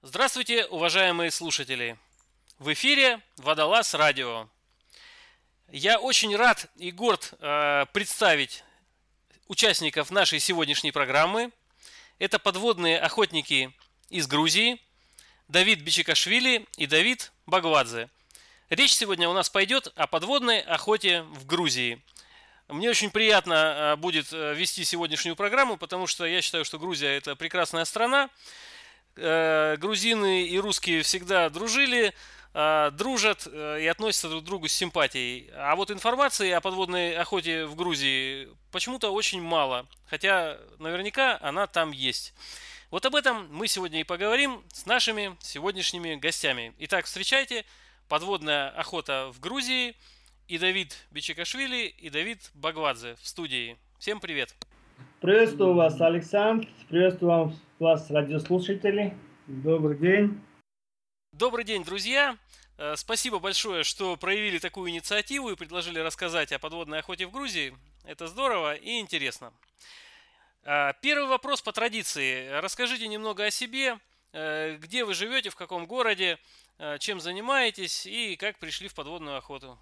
Здравствуйте, уважаемые слушатели! В эфире Водолаз Радио. Я очень рад и горд представить участников нашей сегодняшней программы. Это подводные охотники из Грузии Давид Бичикашвили и Давид Багвадзе. Речь сегодня у нас пойдет о подводной охоте в Грузии. Мне очень приятно будет вести сегодняшнюю программу, потому что я считаю, что Грузия – это прекрасная страна. Грузины и русские всегда дружили, дружат и относятся друг к другу с симпатией. А вот информации о подводной охоте в Грузии почему-то очень мало, хотя наверняка она там есть. Вот об этом мы сегодня и поговорим с нашими сегодняшними гостями. Итак, встречайте, подводная охота в Грузии, и Давид Бичикашвили, и Давид Багвадзе в студии. Всем привет! Приветствую вас, Александр. Приветствую вас, радиослушатели. Добрый день. Добрый день, друзья! Спасибо большое, что проявили такую инициативу и предложили рассказать о подводной охоте в Грузии. Это здорово и интересно. Первый вопрос по традиции. Расскажите немного о себе, где вы живете, в каком городе, чем занимаетесь и как пришли в подводную охоту.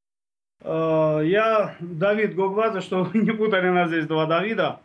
Я Давид Гогвадзе, чтобы не путали нас здесь два Давида.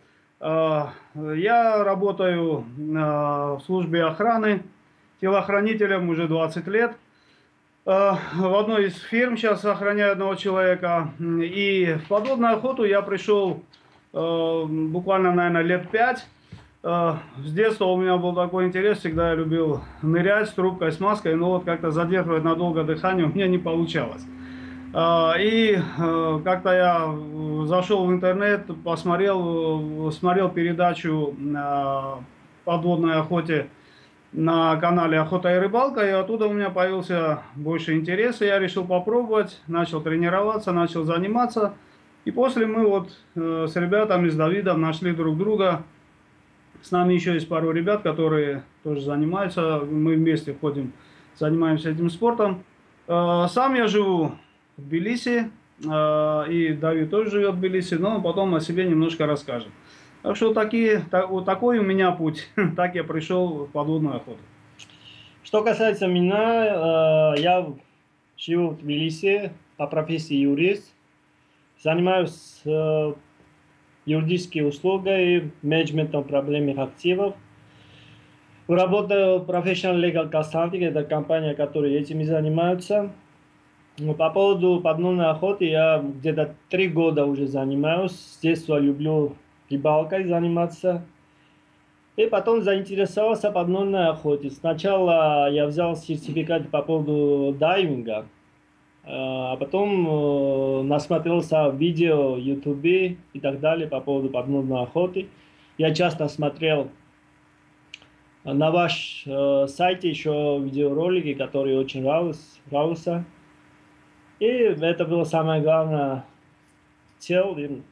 Я работаю в службе охраны, телохранителем уже 20 лет. В одной из фирм сейчас охраняю одного человека. И в подводную охоту я пришел буквально, наверное, лет 5. С детства у меня был такой интерес, всегда я любил нырять с трубкой, с маской, но вот как-то задерживать надолго дыхание у меня не получалось. И как-то я зашел в интернет, смотрел передачу подводной охоте на канале «Охота и рыбалка», и оттуда у меня появился больше интерес, и я решил попробовать, начал тренироваться, начал заниматься. И после мы вот с ребятами, с Давидом нашли друг друга. С нами еще есть пару ребят, которые тоже занимаются, мы вместе ходим, занимаемся этим спортом. Сам я живу в Тбилиси, и Давид тоже живет в Тбилиси, но потом о себе немножко расскажем. Так что вот такой у меня путь, так я пришел в подводную охоту. Что касается меня, я живу в Тбилиси, по профессии юрист, занимаюсь юридической услугой, менеджментом проблемных активов. Работаю в Professional Legal Consulting, это компания, которая этим и занимается. По поводу подводной охоты я где-то 3 года уже занимаюсь. С детства люблю рыбалкой заниматься. И потом заинтересовался подводной охотой. Сначала я взял сертификат по поводу дайвинга, а потом насмотрелся видео в YouTube и так далее по поводу подводной охоты. Я часто смотрел на ваш сайте еще видеоролики, которые очень нравятся. И это было самое главное цель,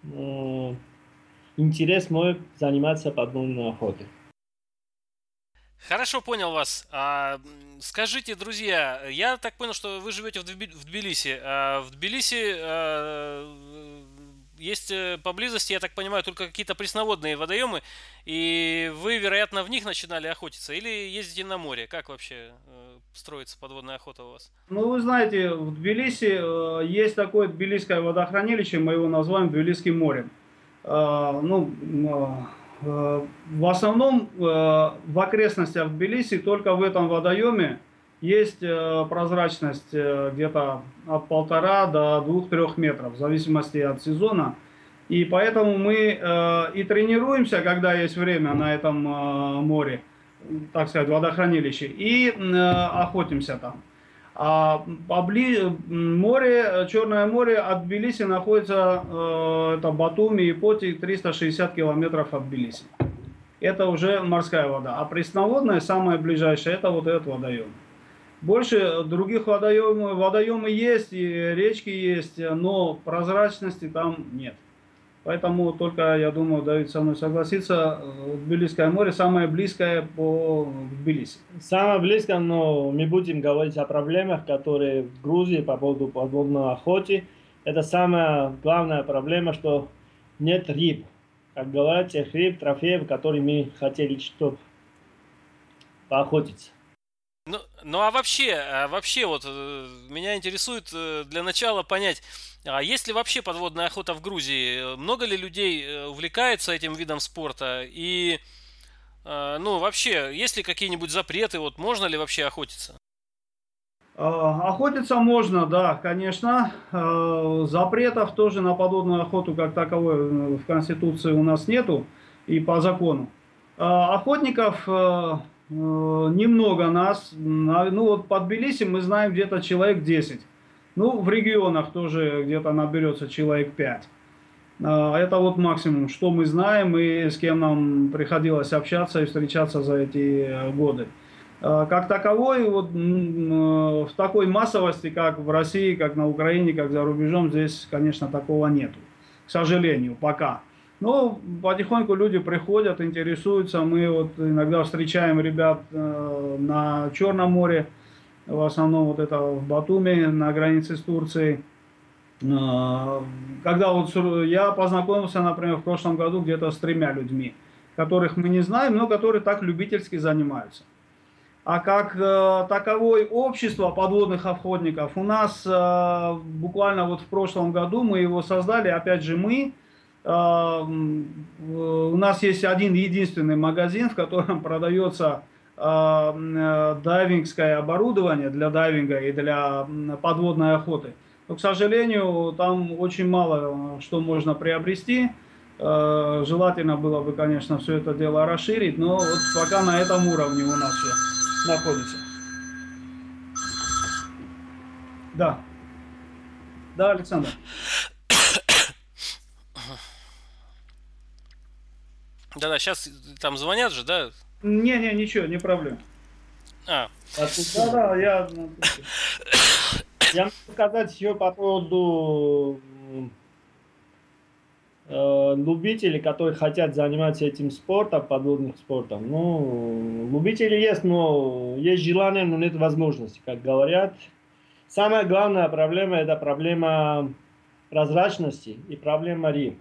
интерес мой заниматься подводной охотой. Хорошо понял вас. Скажите, друзья, я так понял, что вы живете в Тбилиси. В Тбилиси есть поблизости, я так понимаю, только какие-то пресноводные водоемы, и вы, вероятно, в них начинали охотиться или ездите на море? Как вообще строится подводная охота у вас? Ну, вы знаете, в Тбилиси есть такое тбилисское водохранилище, мы его называем Тбилисским морем. В основном в окрестностях Тбилиси только в этом водоеме есть прозрачность где-то от 1,5 до 2-3 метров, в зависимости от сезона. И поэтому мы и тренируемся, когда есть время на этом море, так сказать, водохранилище, и охотимся там. Черное море от Тбилиси находится, это Батуми и Поти, 360 километров от Тбилиси. Это уже морская вода. А пресноводная, самая ближайшая, это вот этот водоем. Больше других водоемы есть, и речки есть, но прозрачности там нет. Поэтому только, я думаю, Давид со мной согласится, Тбилисское море самое близкое по Тбилиси. Самое близкое, но мы будем говорить о проблемах, которые в Грузии по поводу подводной охоты. Это самая главная проблема, что нет рыб. Как говорят, тех рыб, трофеев, которые мы хотели, чтобы поохотиться. Ну а вообще вот меня интересует для начала понять, а есть ли вообще подводная охота в Грузии? Много ли людей увлекается этим видом спорта? И, ну, вообще, есть ли какие-нибудь запреты? Вот можно ли вообще охотиться? Охотиться можно, да, конечно. Запретов тоже на подводную охоту как таковой в Конституции у нас нету и по закону. Охотников немного нас. Ну вот под Тбилиси мы знаем где-то человек 10. Ну, в регионах тоже где-то наберется человек 5. Это вот максимум, что мы знаем и с кем нам приходилось общаться и встречаться за эти годы. Как таковой, вот, в такой массовости, как в России, как на Украине, как за рубежом, здесь, конечно, такого нету. К сожалению, пока. Но потихоньку люди приходят, интересуются. Мы вот иногда встречаем ребят на Черном море, в основном вот это в Батуми, на границе с Турцией. Когда вот я познакомился, например, в прошлом году где-то с 3 людьми, которых мы не знаем, но которые так любительски занимаются. А как таковое общество подводных охотников, у нас буквально вот в прошлом году мы его создали, опять же мы. У нас есть один единственный магазин, в котором продается дайвингское оборудование для дайвинга и для подводной охоты. Но, к сожалению, там очень мало что можно приобрести. Желательно было бы, конечно, все это дело расширить, но вот пока на этом уровне у нас все находится. Да. Да, Александр. Да-да, сейчас там звонят же, да? Не, ничего, не проблема. Да, я могу сказать еще по поводу любителей, которые хотят заниматься этим спортом, подводным спортом. Ну, любители есть, но есть желание, но нет возможности, как говорят. Самая главная проблема – это проблема прозрачности и проблема рыб.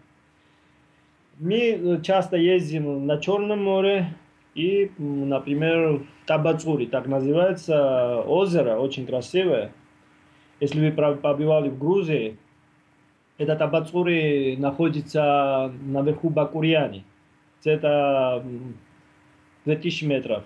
Мы часто ездим на Черном море и, например, в Табацури, так называется озеро, очень красивое. Если вы побывали в Грузии, это Табацури находится наверху Бакурьяни. Это 2000 метров.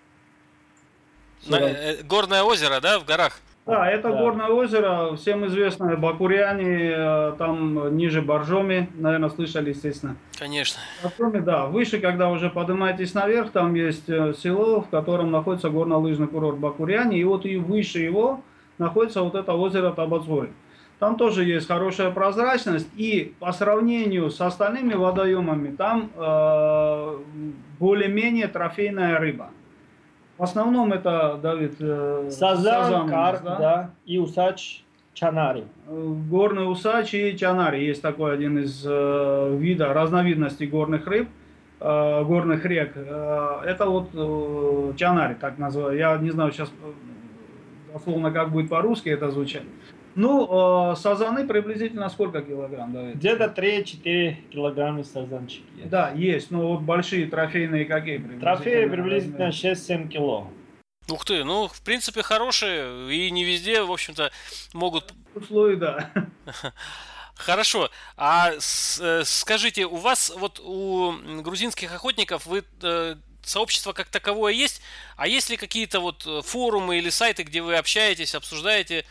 Горное озеро, да, в горах? Да, это горное озеро, всем известное Бакурьяни, там ниже Боржоми, наверное, слышали, естественно. Конечно. Боржоми, да, выше, когда уже поднимаетесь наверх, там есть село, в котором находится горнолыжный курорт Бакурьяни, и вот и выше его находится вот это озеро Табацури. Там тоже есть хорошая прозрачность, и по сравнению с остальными водоемами, там более-менее трофейная рыба. В основном это, Давид, сазан, карп, да, и усач, чанари. Горный усач и чанари. Есть такой один из разновидностей горных рыб, горных рек. Это вот чанари, так называю. Я не знаю сейчас дословно, как будет по-русски это звучать. Ну, сазаны приблизительно сколько килограмм, Давид? Где-то 3-4 килограмма сазанчики есть. Да, есть. Но вот большие трофейные какие приблизительно? Трофеи приблизительно 6-7 кило. Ух ты, ну, в принципе, хорошие, и не везде, в общем-то, могут... Условия, да. Хорошо. А скажите, у вас, вот у грузинских охотников, сообщество как таковое есть? А есть ли какие-то вот форумы или сайты, где вы общаетесь, обсуждаете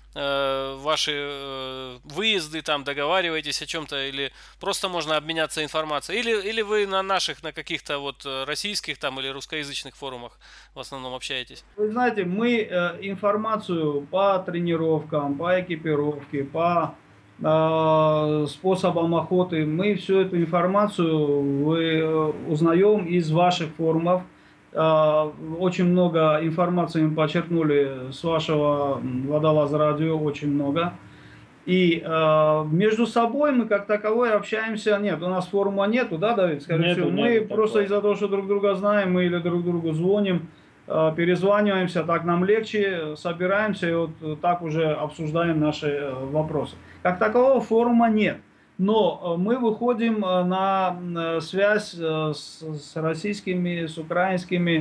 ваши выезды, там договариваетесь о чем-то, или просто можно обменяться информацией, или вы на каких-то вот российских там или русскоязычных форумах в основном общаетесь? Вы знаете, мы информацию по тренировкам, по экипировке, по способам охоты, мы всю эту информацию узнаем из ваших форумов. Очень много информации мы почерпнули с вашего Водолаз радио, очень много. И между собой мы как таковой общаемся. Нет, у нас форума нету, да, Давид? Скорее всего, мы просто из-за того, что друг друга знаем, мы или друг другу звоним, перезваниваемся, так нам легче, собираемся и вот так уже обсуждаем наши вопросы. Как такового форума нет. Но мы выходим на связь с российскими, с украинскими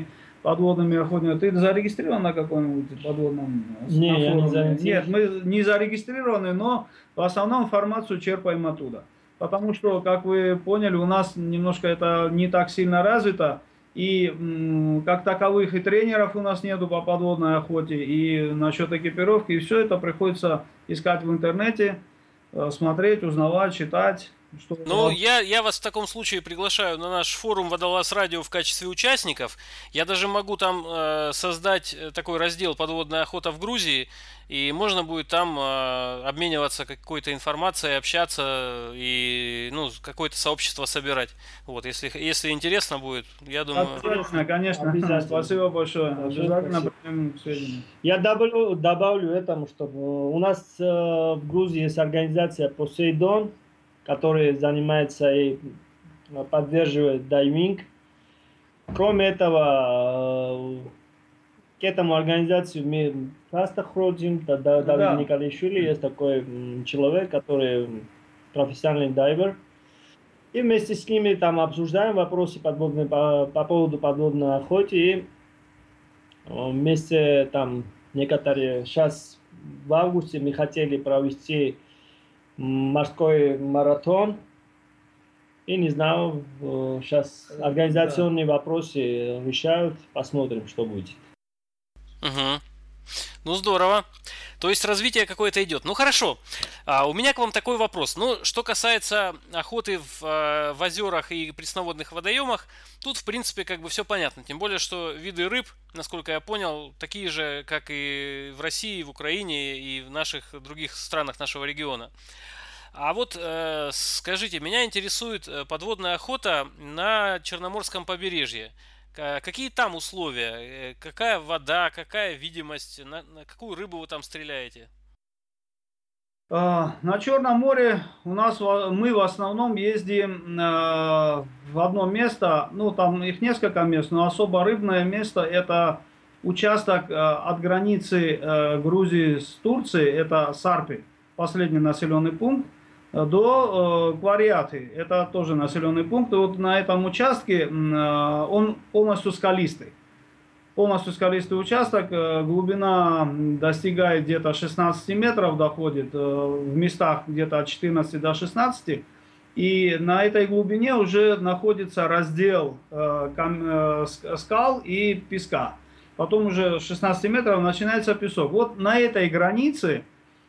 подводными охотниками. Ты зарегистрирован на каком-нибудь подводном Не, на я не форуме? зарегистрирован. Нет, мы не зарегистрированы, но в основном информацию черпаем оттуда. Потому что, как вы поняли, у нас немножко это не так сильно развито. И как таковых и тренеров у нас нету по подводной охоте, и насчет экипировки, и все это приходится искать в интернете, смотреть, узнавать, читать. Что Ну, я вас в таком случае приглашаю на наш форум Водолаз Радио в качестве участников. Я даже могу там создать такой раздел «Подводная охота в Грузии», и можно будет там обмениваться какой-то информацией, общаться и, ну, какое-то сообщество собирать. Вот, если интересно будет, я думаю... Обязательно, конечно. Обязательно. Спасибо большое. Большое Обязательно спасибо. примем к сведению. Я добавлю этому, что у нас в Грузии есть организация Посейдон, которая занимается и поддерживает дайвинг. Кроме этого, к этому организации мы часто ходим. Давид Да. Николишвили есть такой человек, который профессиональный дайвер. И вместе с ними там обсуждаем вопросы по поводу подводной охоты. И вместе там некоторые сейчас в августе мы хотели провести морской маратон. И не знаю, сейчас организационные вопросы решают, посмотрим, что будет. Угу. Ну, здорово. То есть развитие какое-то идет. Ну, хорошо. У меня к вам такой вопрос. Ну, что касается охоты в озерах и пресноводных водоемах, тут, в принципе, как бы все понятно. Тем более, что виды рыб, насколько я понял, такие же, как и в России, в Украине и в наших других странах нашего региона. А вот скажите, меня интересует подводная охота на Черноморском побережье. Какие там условия? Какая вода, какая видимость? На какую рыбу вы там стреляете? На Черном море мы в основном ездим в одно место, ну там их несколько мест, но особо рыбное место это участок от границы Грузии с Турцией, это Сарпи, последний населенный пункт, до Квариаты, это тоже населенный пункт. И вот на этом участке он полностью скалистый. Полностью скалистый участок, глубина достигает где-то 16 метров, доходит, в местах где-то от 14 до 16. И на этой глубине уже находится раздел скал и песка. Потом уже с 16 метров начинается песок. Вот на этой границе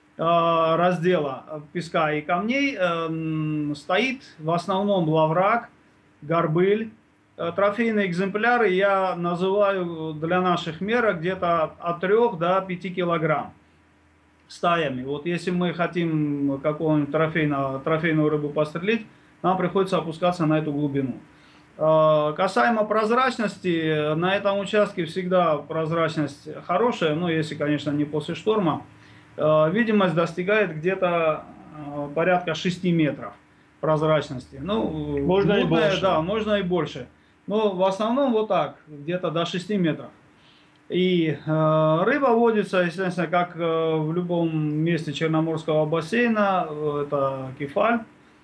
раздела песка и камней стоит в основном лаврак, горбыль. Трофейные экземпляры я называю для наших мерок где-то от 3 до 5 килограмм стаями. Вот если мы хотим какого-нибудь трофейную рыбу пострелить, нам приходится опускаться на эту глубину. Касаемо прозрачности, на этом участке всегда прозрачность хорошая, но если, конечно, не после шторма. Видимость достигает где-то порядка 6 метров прозрачности. Ну, можно и больше. Да, можно и больше. Но в основном вот так, где-то до 6 метров. И рыба водится, естественно, как в любом месте Черноморского бассейна. Это кефаль,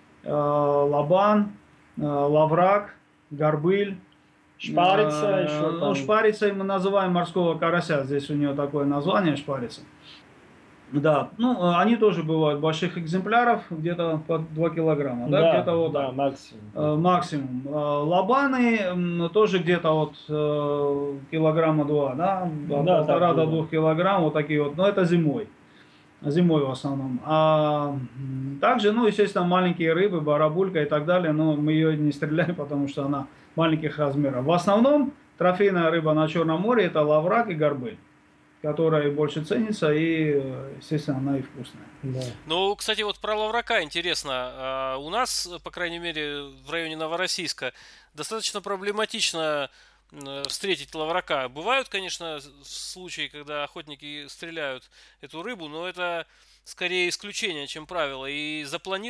лабан, лаврак, горбыль. Шпарица еще там. Ну, шпарицей мы называем морского карася. Здесь у нее такое название, шпарица. Да, ну, они тоже бывают больших экземпляров, где-то по 2 килограмма, да, где-то вот да, так. максимум. Максимум. Лабаны тоже где-то вот килограмма 2, да, от Да, 1,5 до да. 2 килограмм, вот такие вот, но это зимой в основном. А также, ну, естественно, маленькие рыбы, барабулька и так далее, но мы ее не стреляем, потому что она маленьких размеров. В основном трофейная рыба на Черном море это лаврак и горбыль, которая больше ценится и, естественно, она и вкусная. Да. Ну, кстати, вот про лаврака интересно. У нас, по крайней мере, в районе Новороссийска достаточно проблематично встретить лаврака. Бывают, конечно, случаи, когда охотники стреляют эту рыбу, но это скорее исключение, чем правило. И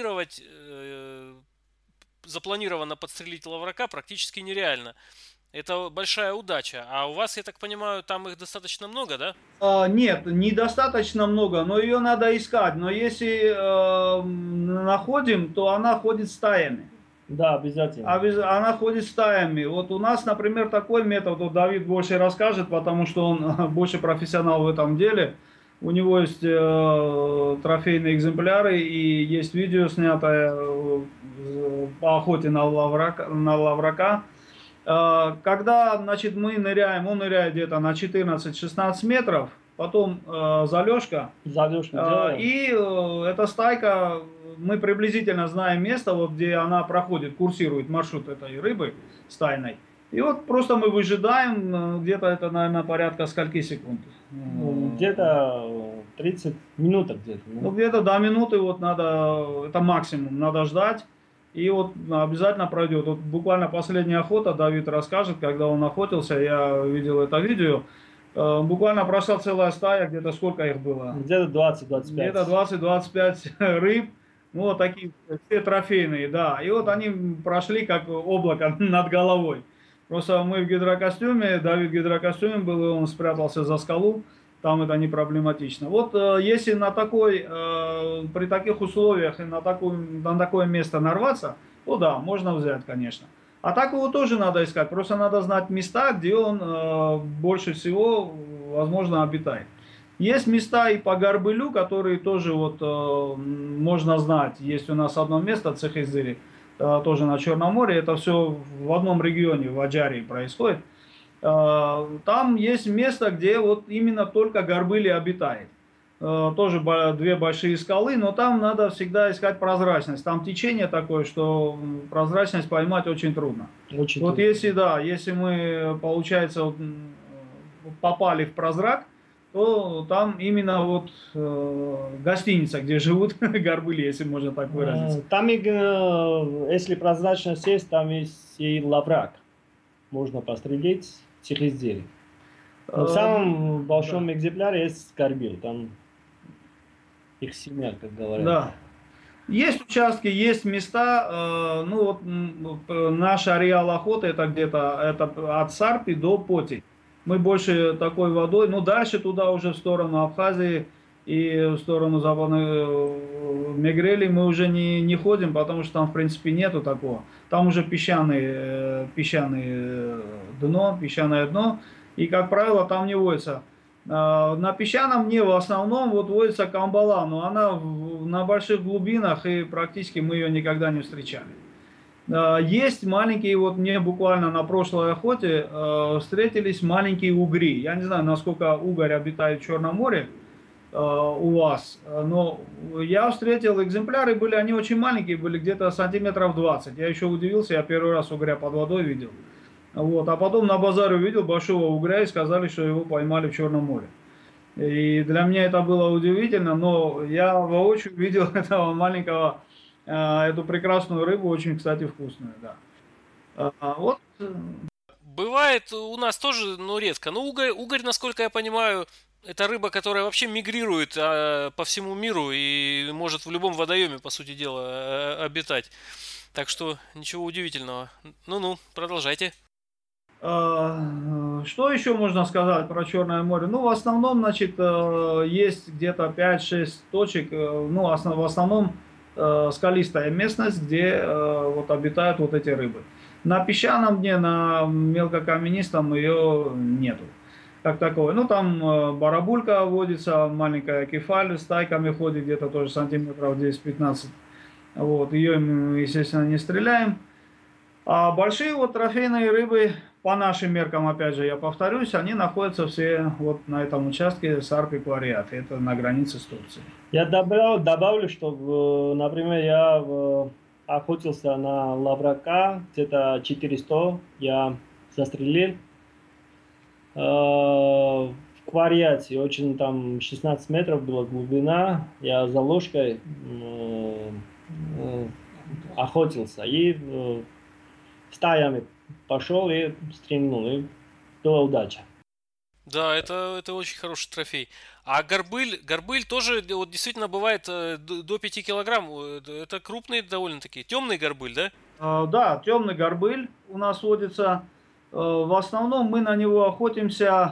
запланированно подстрелить лаврака практически нереально. Это большая удача. А у вас, я так понимаю, там их достаточно много, да? Нет, недостаточно много, но ее надо искать. Но если находим, то она ходит стаями. Да, обязательно. Она ходит стаями. Вот у нас, например, такой метод, вот Давид больше расскажет, потому что он больше профессионал в этом деле. У него есть трофейные экземпляры и есть видео, снятое по охоте на лаврака. Когда, значит, мы ныряем, он ныряет где-то на 14-16 метров, потом залежка. Залежку делаем. И эта стайка, мы приблизительно знаем место, вот где она проходит, курсирует маршрут этой рыбы стайной. И вот просто мы выжидаем, где-то это, наверное, порядка скольки секунд? Где-то 30 минут где-то. Ну, где-то до минуты вот надо, это максимум, надо ждать. И вот обязательно пройдет. Вот буквально последняя охота, Давид расскажет, когда он охотился, я видел это видео. Буквально прошла целая стая, где-то сколько их было? Где-то 20-25. Где-то 20-25 рыб. Ну, вот такие все трофейные, да. И вот они прошли как облако над головой. Просто мы в гидрокостюме, Давид в гидрокостюме был, и он спрятался за скалу. Там это не проблематично. Вот если при таких условиях и на такое место нарваться, то да, можно взять, конечно. А так его тоже надо искать. Просто надо знать места, где он больше всего, возможно, обитает. Есть места и по Горбылю, которые тоже вот можно знать. Есть у нас одно место, Цехизыри, тоже на Черном море. Это все в одном регионе, в Аджарии происходит. Там есть место, где вот именно только горбыли обитает. Тоже две большие скалы, но там надо всегда искать прозрачность. Там течение такое, что прозрачность поймать очень трудно. Очень вот трудно. если мы, получается, вот, попали в прозрак, то там именно вот гостиница, где живут горбыли, если можно так выразиться. Там, если прозрачность есть, там есть и лаврак. Можно пострелять. Цехизыри. В самом большом экземпляре есть Горбыль, там их семья, как говорят. Да. Есть участки, есть места, ну вот наш ареал охоты это где-то от Сарпи до Поти. Мы больше такой водой, ну дальше туда уже в сторону Абхазии и в сторону западной Мегрели мы уже не ходим, потому что там в принципе нету такого. Там уже песчаное дно, и как правило там не водится. На песчаном дне в основном вот водится камбала, но она на больших глубинах и практически мы ее никогда не встречали. Есть маленькие, вот мне буквально на прошлой охоте встретились маленькие угри. Я не знаю, насколько угорь обитает в Черном море у вас, но я встретил экземпляры, были они очень маленькие, были где-то сантиметров 20. Я еще удивился, я первый раз угря под водой видел. Вот, а потом на базаре увидел большого угря и сказали, что его поймали в Черном море. И для меня это было удивительно, но я воочию видел этого маленького, эту прекрасную рыбу, очень, кстати, вкусную, да. Вот. Бывает у нас тоже, но редко. Но угорь, насколько я понимаю, это рыба, которая вообще мигрирует по всему миру и может в любом водоеме, по сути дела, обитать. Так что ничего удивительного. Ну-ну, продолжайте. Что еще можно сказать про Черное море? Ну, в основном, значит, есть где-то 5-6 точек, ну, в основном скалистая местность, где вот обитают вот эти рыбы. На песчаном дне, на мелкокаменистом ее нету, как таковой. Ну, там барабулька водится, маленькая кефаль с тайками ходит, где-то тоже сантиметров 10-15. Вот, ее мы, естественно, не стреляем. А большие вот трофейные рыбы, по нашим меркам, опять же, я повторюсь, они находятся все вот на этом участке Сарпи-Квариат. Это на границе с Турцией. Я добавлю, что, например, я охотился на лаврака, где-то 400 я застрелил. В Квариате очень там 16 метров была глубина, я за ложкой охотился и стаями пошел и стрельнул, и была удача. Да, это очень хороший трофей. А горбыль тоже вот, действительно бывает до 5 килограмм. Это крупный довольно-таки. Темный горбыль, да? Да, темный горбыль у нас водится. В основном мы на него охотимся.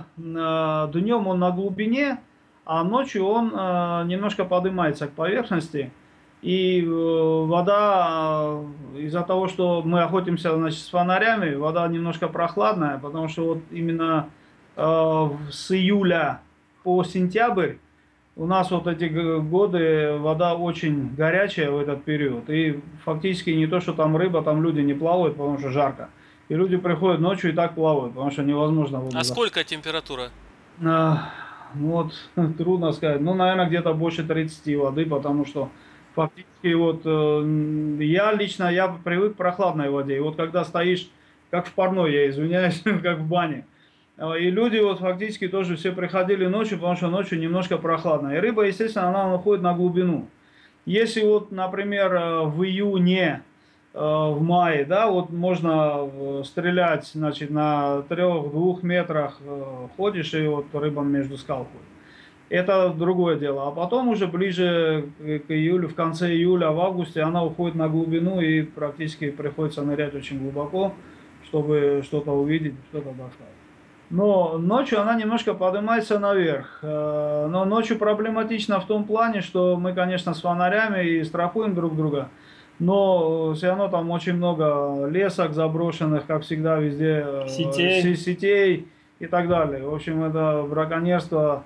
Днем он на глубине, а ночью он немножко поднимается к поверхности. И вода, из-за того, что мы охотимся, значит, с фонарями, вода немножко прохладная, потому что вот именно с июля по сентябрь у нас вот эти годы вода очень горячая в этот период. И фактически не то, что там рыба, там люди не плавают, потому что жарко. И люди приходят ночью и так плавают, потому что невозможно воду А сколько температура? а, вот, трудно сказать. Ну, наверное, где-то больше 30 воды, потому что фактически вот я лично, я привык к прохладной воде. И вот когда стоишь, как в парной, я извиняюсь, как в бане. И люди вот фактически тоже все приходили ночью, потому что ночью немножко прохладно. И рыба, естественно, она уходит на глубину. Если вот, например, в июне, в мае, да, вот можно стрелять, значит, на 3-2 метрах ходишь, и вот рыба между скал ходит. Это другое дело. А потом уже ближе к июлю, в конце июля, в августе она уходит на глубину и практически приходится нырять очень глубоко, чтобы что-то увидеть, что-то достать. Но ночью она немножко поднимается наверх. Но ночью проблематично в том плане, что мы, конечно, с фонарями и страхуем друг друга, но все равно там очень много лесок заброшенных, как всегда, везде Сетей. сетей и так далее. В общем, это браконьерство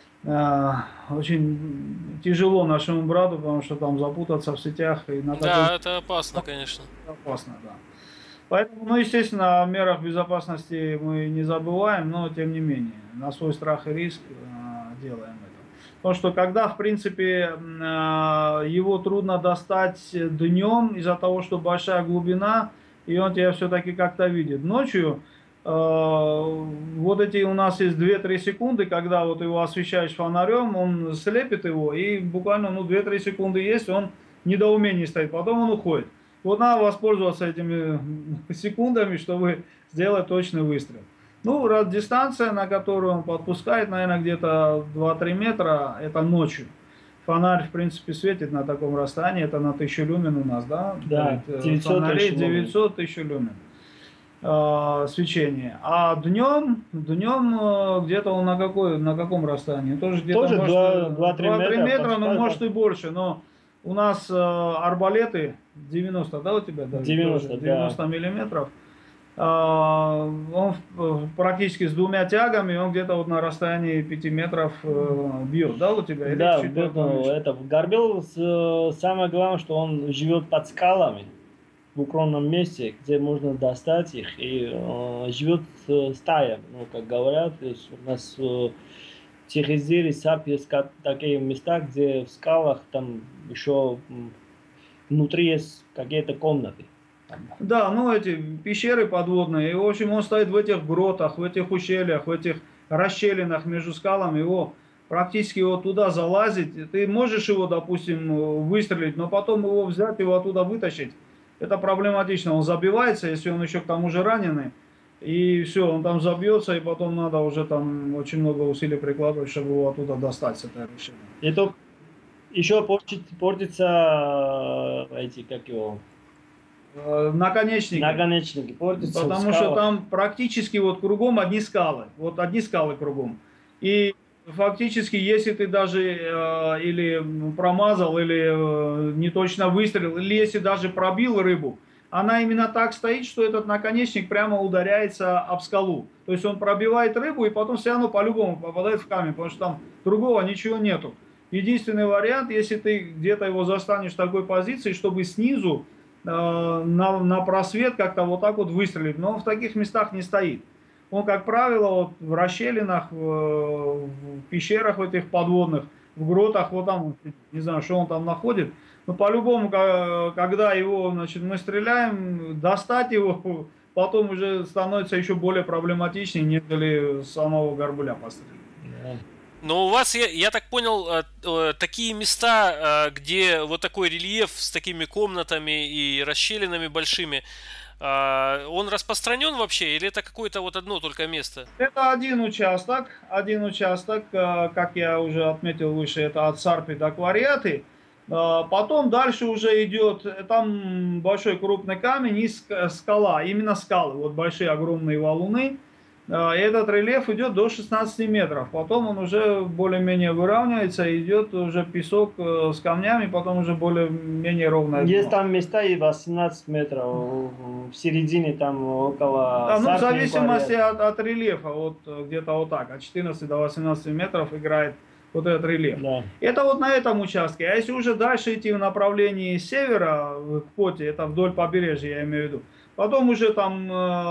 очень тяжело нашему брату, потому что там запутаться в сетях и на таком Да, это опасно, конечно. опасно, да. Поэтому, ну, естественно, о мерах безопасности мы не забываем, но тем не менее, на свой страх и риск делаем это. Потому что когда, в принципе, его трудно достать днем из-за того, что большая глубина, и он тебя все-таки как-то видит. Ночью вот эти у нас есть 2-3 секунды, когда вот его освещаешь фонарем, он слепит его, и буквально, ну, 2-3 секунды есть, он в недоумении стоит, потом он уходит. Вот надо воспользоваться этими секундами, чтобы сделать точный выстрел. Ну, дистанция, на которую он подпускает, наверное, где-то 2-3 метра, это ночью. Фонарь, в принципе, светит на таком расстоянии, это на 1000 люмен у нас, да? Да, 900 фонарей тысяч люмен. 900 тысяч люмен свечение. А днем где-то он на каком расстоянии? Тоже где-то Тоже может 2-3 метра, но метра, может и больше. Но у нас арбалеты 90, да, у тебя? Да, 90, тоже, да. 90 миллиметров. Он практически с 2 тягами, он где-то вот на расстоянии 5 метров бьет, да, у тебя? Или Да, чуть поменьше. Это в Горбел самое главное, что он живет под скалами, в укромном месте, где можно достать их, и живет стая, ну, как говорят, то есть у нас в Тихозере, САП есть такие места, где в скалах там еще внутри есть какие-то комнаты. Да, ну эти пещеры подводные, и в общем он стоит в этих гротах, в этих ущельях, в этих расщелинах между скалами, его практически вот туда залазить, ты можешь его, допустим, выстрелить, но потом его взять, его оттуда вытащить, это проблематично, он забивается, если он еще к тому же раненый, и все, он там забьется, и потом надо уже там очень много усилий прикладывать, чтобы его оттуда достать с этой расщелины. Это еще портится эти, как его, Наконечники. наконечники, портятся в Потому что скалах. там практически вот кругом одни скалы. Вот одни скалы кругом. И фактически, если ты даже или промазал, или не точно выстрелил, или если даже пробил рыбу, она именно так стоит, что этот наконечник прямо ударяется об скалу. То есть он пробивает рыбу и потом все равно по-любому попадает в камень, потому что там другого ничего нету. Единственный вариант, если ты где-то его застанешь в такой позиции, чтобы снизу на просвет как-то вот так вот выстрелить, но он в таких местах не стоит. Он, как правило, вот в расщелинах, в пещерах в этих подводных, в гротах, вот там, не знаю, что он там находит, но по-любому, когда его, значит, мы стреляем, достать его потом уже становится еще более проблематичнее, нежели самого горбуля пострелять. Но у вас, я так понял, такие места, где вот такой рельеф с такими комнатами и расщелинами большими, он распространен вообще, или это какое-то вот одно только место? Это один участок, как я уже отметил выше, это от Сарпи до Квариаты. Потом дальше уже идет, там большой крупный камень и скала, именно скалы, вот большие огромные валуны. И этот рельеф идет до 16 метров. Потом он уже более-менее выравнивается, идет уже песок с камнями, потом уже более-менее ровное Есть дно. там места и 18 метров, в середине там около Ну, в Сарпи зависимости говорят. от рельефа, вот где-то вот так, от 14 до 18 метров играет вот этот рельеф. Да. Это вот на этом участке. А если уже дальше идти в направлении севера, к Поте, это вдоль побережья, я имею в виду, потом уже там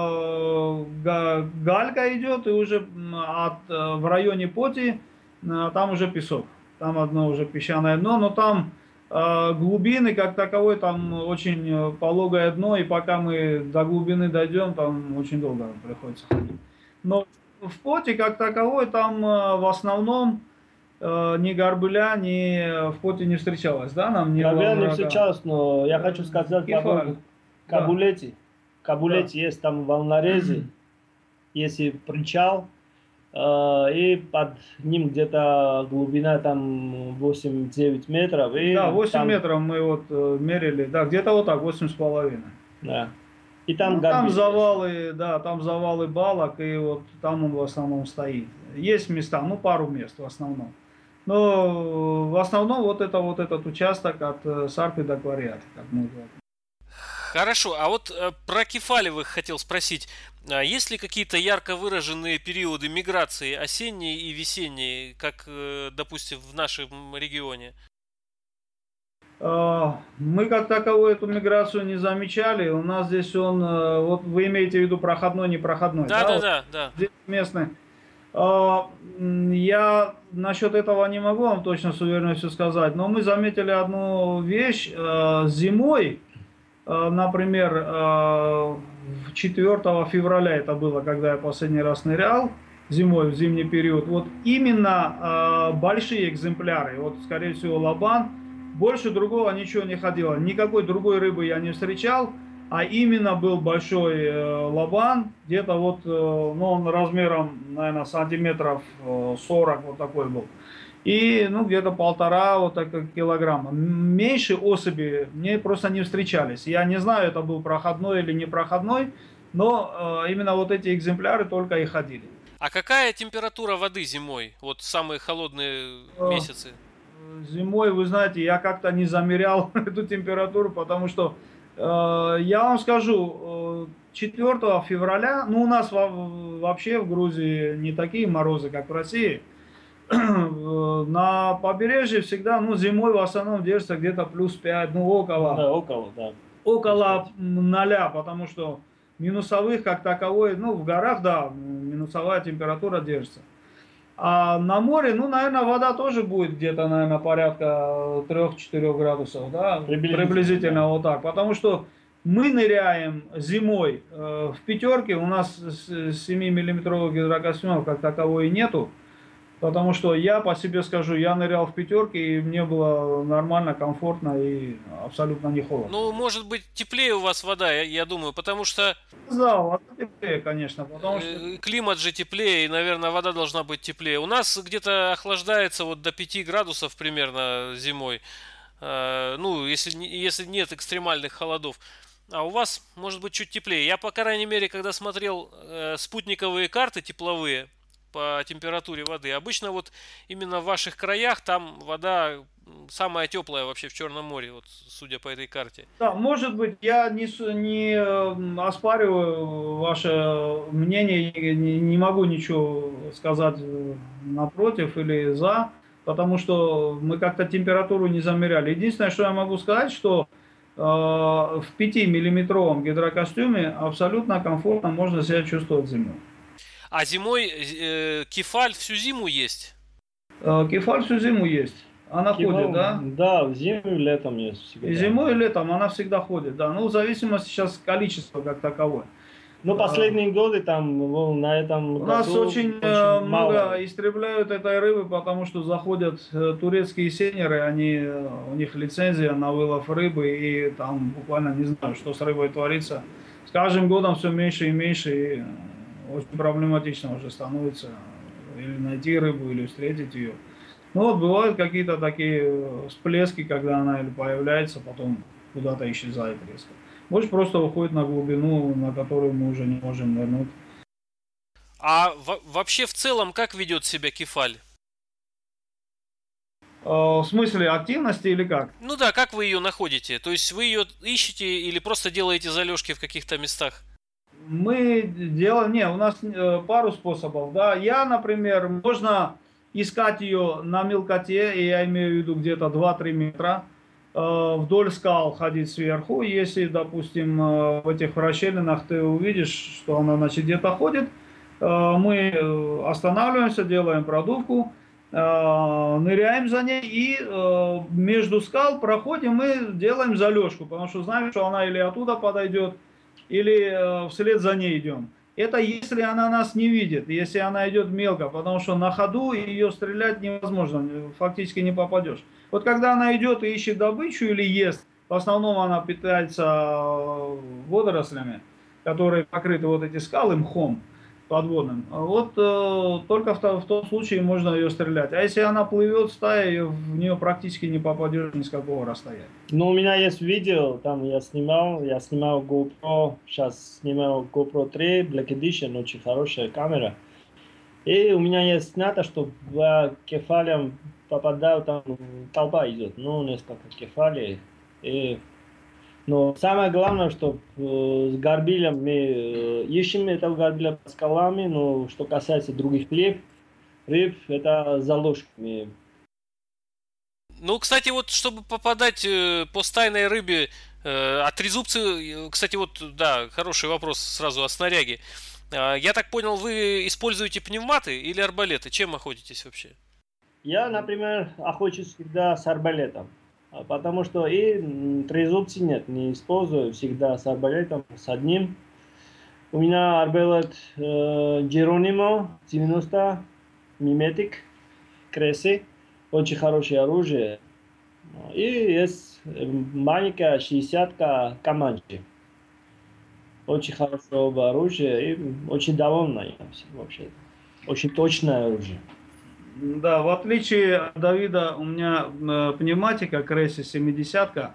галька идет, и уже в районе Поти там уже песок. Там одно уже песчаное дно, но там глубины как таковой, там очень пологое дно, и пока мы до глубины дойдем, там очень долго приходится ходить. Но в Поте как таковой, там в основном ни горбыля, ни в Поте не встречалось, да, нам ни Наверное, не врага. встречалось, но я хочу сказать по Кефаль. поводу Кабулети. Кабулети есть там волнорезы, есть и причал, и под ним где-то глубина там 8-9 метров. И Да, 8 там, метров мы вот мерили, да, где-то вот так, 8,5. да. И там Ну, там горбы завалы, да, там завалы балок, и вот там он в основном стоит. Есть места, ну пару мест в основном. Но в основном вот этот участок от Сарпи до Квариата, как мы говорим. Хорошо, а вот про кефалевых хотел спросить. Есть ли какие-то ярко выраженные периоды миграции осенние и весенние, как, допустим, в нашем регионе? Мы как таковую эту миграцию не замечали. У нас здесь вот вы имеете в виду проходной, непроходной, Да, да? да, Вот да, да. здесь местный. Я насчет этого не могу вам точно с уверенностью сказать, но мы заметили одну вещь. Зимой, например, 4 февраля это было, когда я последний раз нырял, зимой, в зимний период, вот именно большие экземпляры, вот скорее всего лабан, больше другого ничего не ходило, никакой другой рыбы я не встречал, а именно был большой лабан, где-то вот, ну он размером, наверное, сантиметров 40 вот такой был. И, ну, где-то 1,5 вот так, килограмма. Меньше особи мне просто не встречались. Я не знаю, это был проходной или не проходной, но именно вот эти экземпляры только и ходили. А какая температура воды зимой? Вот самые холодные месяцы. Зимой, вы знаете, я как-то не замерял эту температуру, потому что я вам скажу, 4 февраля, ну, у нас вообще в Грузии не такие морозы, как в России. На побережье всегда, ну, зимой в основном держится где-то +5, ну, да, около, да. около 0, потому что минусовых как таковой, ну, в горах, да, минусовая температура держится. А на море, ну, наверное, вода тоже будет где-то, наверное, порядка 3-4 градусов, да, приблизительно вот так. Потому что мы ныряем зимой в пятерке, у нас 7-миллиметровых гидрокостюмов как таковой нету. Потому что я по себе скажу, я нырял в пятерке, и мне было нормально, комфортно и абсолютно не холодно. Ну, может быть, теплее у вас вода, я думаю, потому что Да, вода теплее, конечно, потому что... климат же теплее, и, наверное, вода должна быть теплее. У нас где-то охлаждается вот до 5 градусов примерно зимой. Ну, если нет экстремальных холодов. А у вас может быть чуть теплее. Я, по крайней мере, когда смотрел спутниковые карты тепловые по температуре воды, обычно вот именно в ваших краях там вода самая теплая вообще в Черном море, вот судя по этой карте. Да, может быть, я не оспариваю ваше мнение, не могу ничего сказать напротив или за, потому что мы как-то температуру не замеряли. Единственное, что я могу сказать, что в 5-миллиметровом гидрокостюме абсолютно комфортно можно себя чувствовать зимой. А зимой кефаль всю зиму есть? Кефаль всю зиму есть. Она ходит, да? Да, зимой и летом есть всегда. И зимой, и летом она всегда ходит, да. Ну, в зависимости сейчас количества как таковое. Ну, последние годы там на этом У нас очень много мало. истребляют этой рыбы, потому что заходят турецкие сенеры, у них лицензия на вылов рыбы, и там буквально не знаю, что с рыбой творится. С каждым годом все меньше и меньше, и очень проблематично уже становится или найти рыбу, или встретить ее. Ну вот бывают какие-то такие всплески, когда она или появляется, потом куда-то исчезает резко. Может просто уходит на глубину, на которую мы уже не можем нырнуть. А вообще в целом как ведет себя кефаль? В смысле активности или как? Ну да, как вы ее находите? То есть вы ее ищете или просто делаете залежки в каких-то местах? Мы делаем, не, у нас пару способов, да. Я, например, можно искать ее на мелкоте, и я имею в виду где-то 2-3 метра, вдоль скал ходить сверху. Если, допустим, в этих расщелинах ты увидишь, что она, значит, где-то ходит, мы останавливаемся, делаем продувку, ныряем за ней и между скал проходим и делаем залежку, потому что знаем, что она или оттуда подойдет, или вслед за ней идем. Это если она нас не видит, если она идет мелко, потому что на ходу ее стрелять невозможно, фактически не попадешь. Вот когда она идет и ищет добычу или ест, в основном она питается водорослями, которые покрыты вот эти скалы мхом подводным. Вот только в том случае можно ее стрелять. А если она плывет, стая, в нее практически не попадешь ни с какого расстояния. Ну, у меня есть видео, там я снимал GoPro, сейчас снимаю GoPro 3 Black Edition, очень хорошая камера. И у меня есть снято, что в кефалям попадаю, там толпа идет, ну, несколько кефалей. И, но самое главное, что с горбилем мы ищем этого горбиля под скалами, но что касается других рыб, это заложки. Ну, кстати, вот чтобы попадать по стайной рыбе, а трезубцы, кстати, вот, да, хороший вопрос сразу о снаряге. Я так понял, вы используете пневматы или арбалеты? Чем охотитесь вообще? Я, например, охочусь всегда с арбалетом, потому что и трезубцы нет, не использую всегда с арбалетом, с одним. У меня арбалет Geronimo 90 миметик, Креси, очень хорошее оружие. И есть маленькая 60-ка Каманчи. Очень хорошее оружие и очень довольна я вообще. Очень точное оружие. Да, в отличие от Давида, у меня пневматика Креси 70-ка.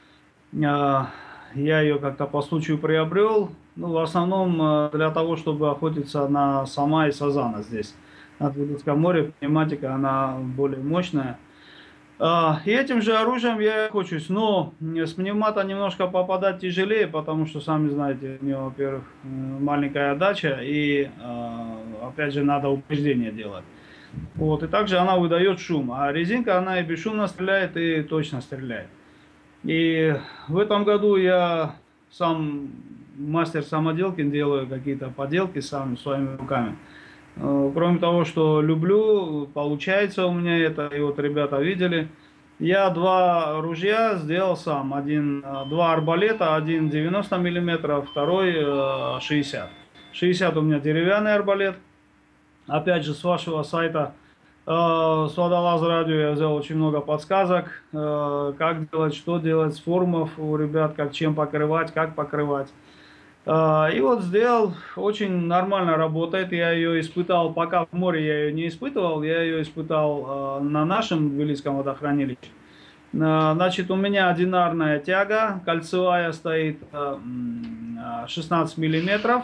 Я ее как-то по случаю приобрел. Ну, в основном для того, чтобы охотиться на сама и сазана здесь. На Тверском море пневматика, она более мощная. И этим же оружием я и охочусь. Но с пневмата немножко попадать тяжелее, потому что, сами знаете, у него, во-первых, маленькая отдача. И, опять же, надо упреждение делать. Вот, и также она выдает шум. А резинка, она и бесшумно стреляет, и точно стреляет. И в этом году я сам мастер самоделкин, делаю какие-то поделки сам своими руками. Кроме того, что люблю, получается у меня это, и вот ребята видели. Я 2 ружья сделал сам. Два арбалета, один 90 миллиметров, второй 60. 60 у меня деревянный арбалет. Опять же, с вашего сайта, с Водолаз Радио я взял очень много подсказок, как делать, что делать, с форумов у ребят, как чем покрывать, как покрывать. И вот сделал, очень нормально работает, я ее испытал, пока в море я ее не испытывал, я ее испытал на нашем Тбилисском водохранилище. Значит, у меня одинарная тяга, кольцевая стоит 16 миллиметров.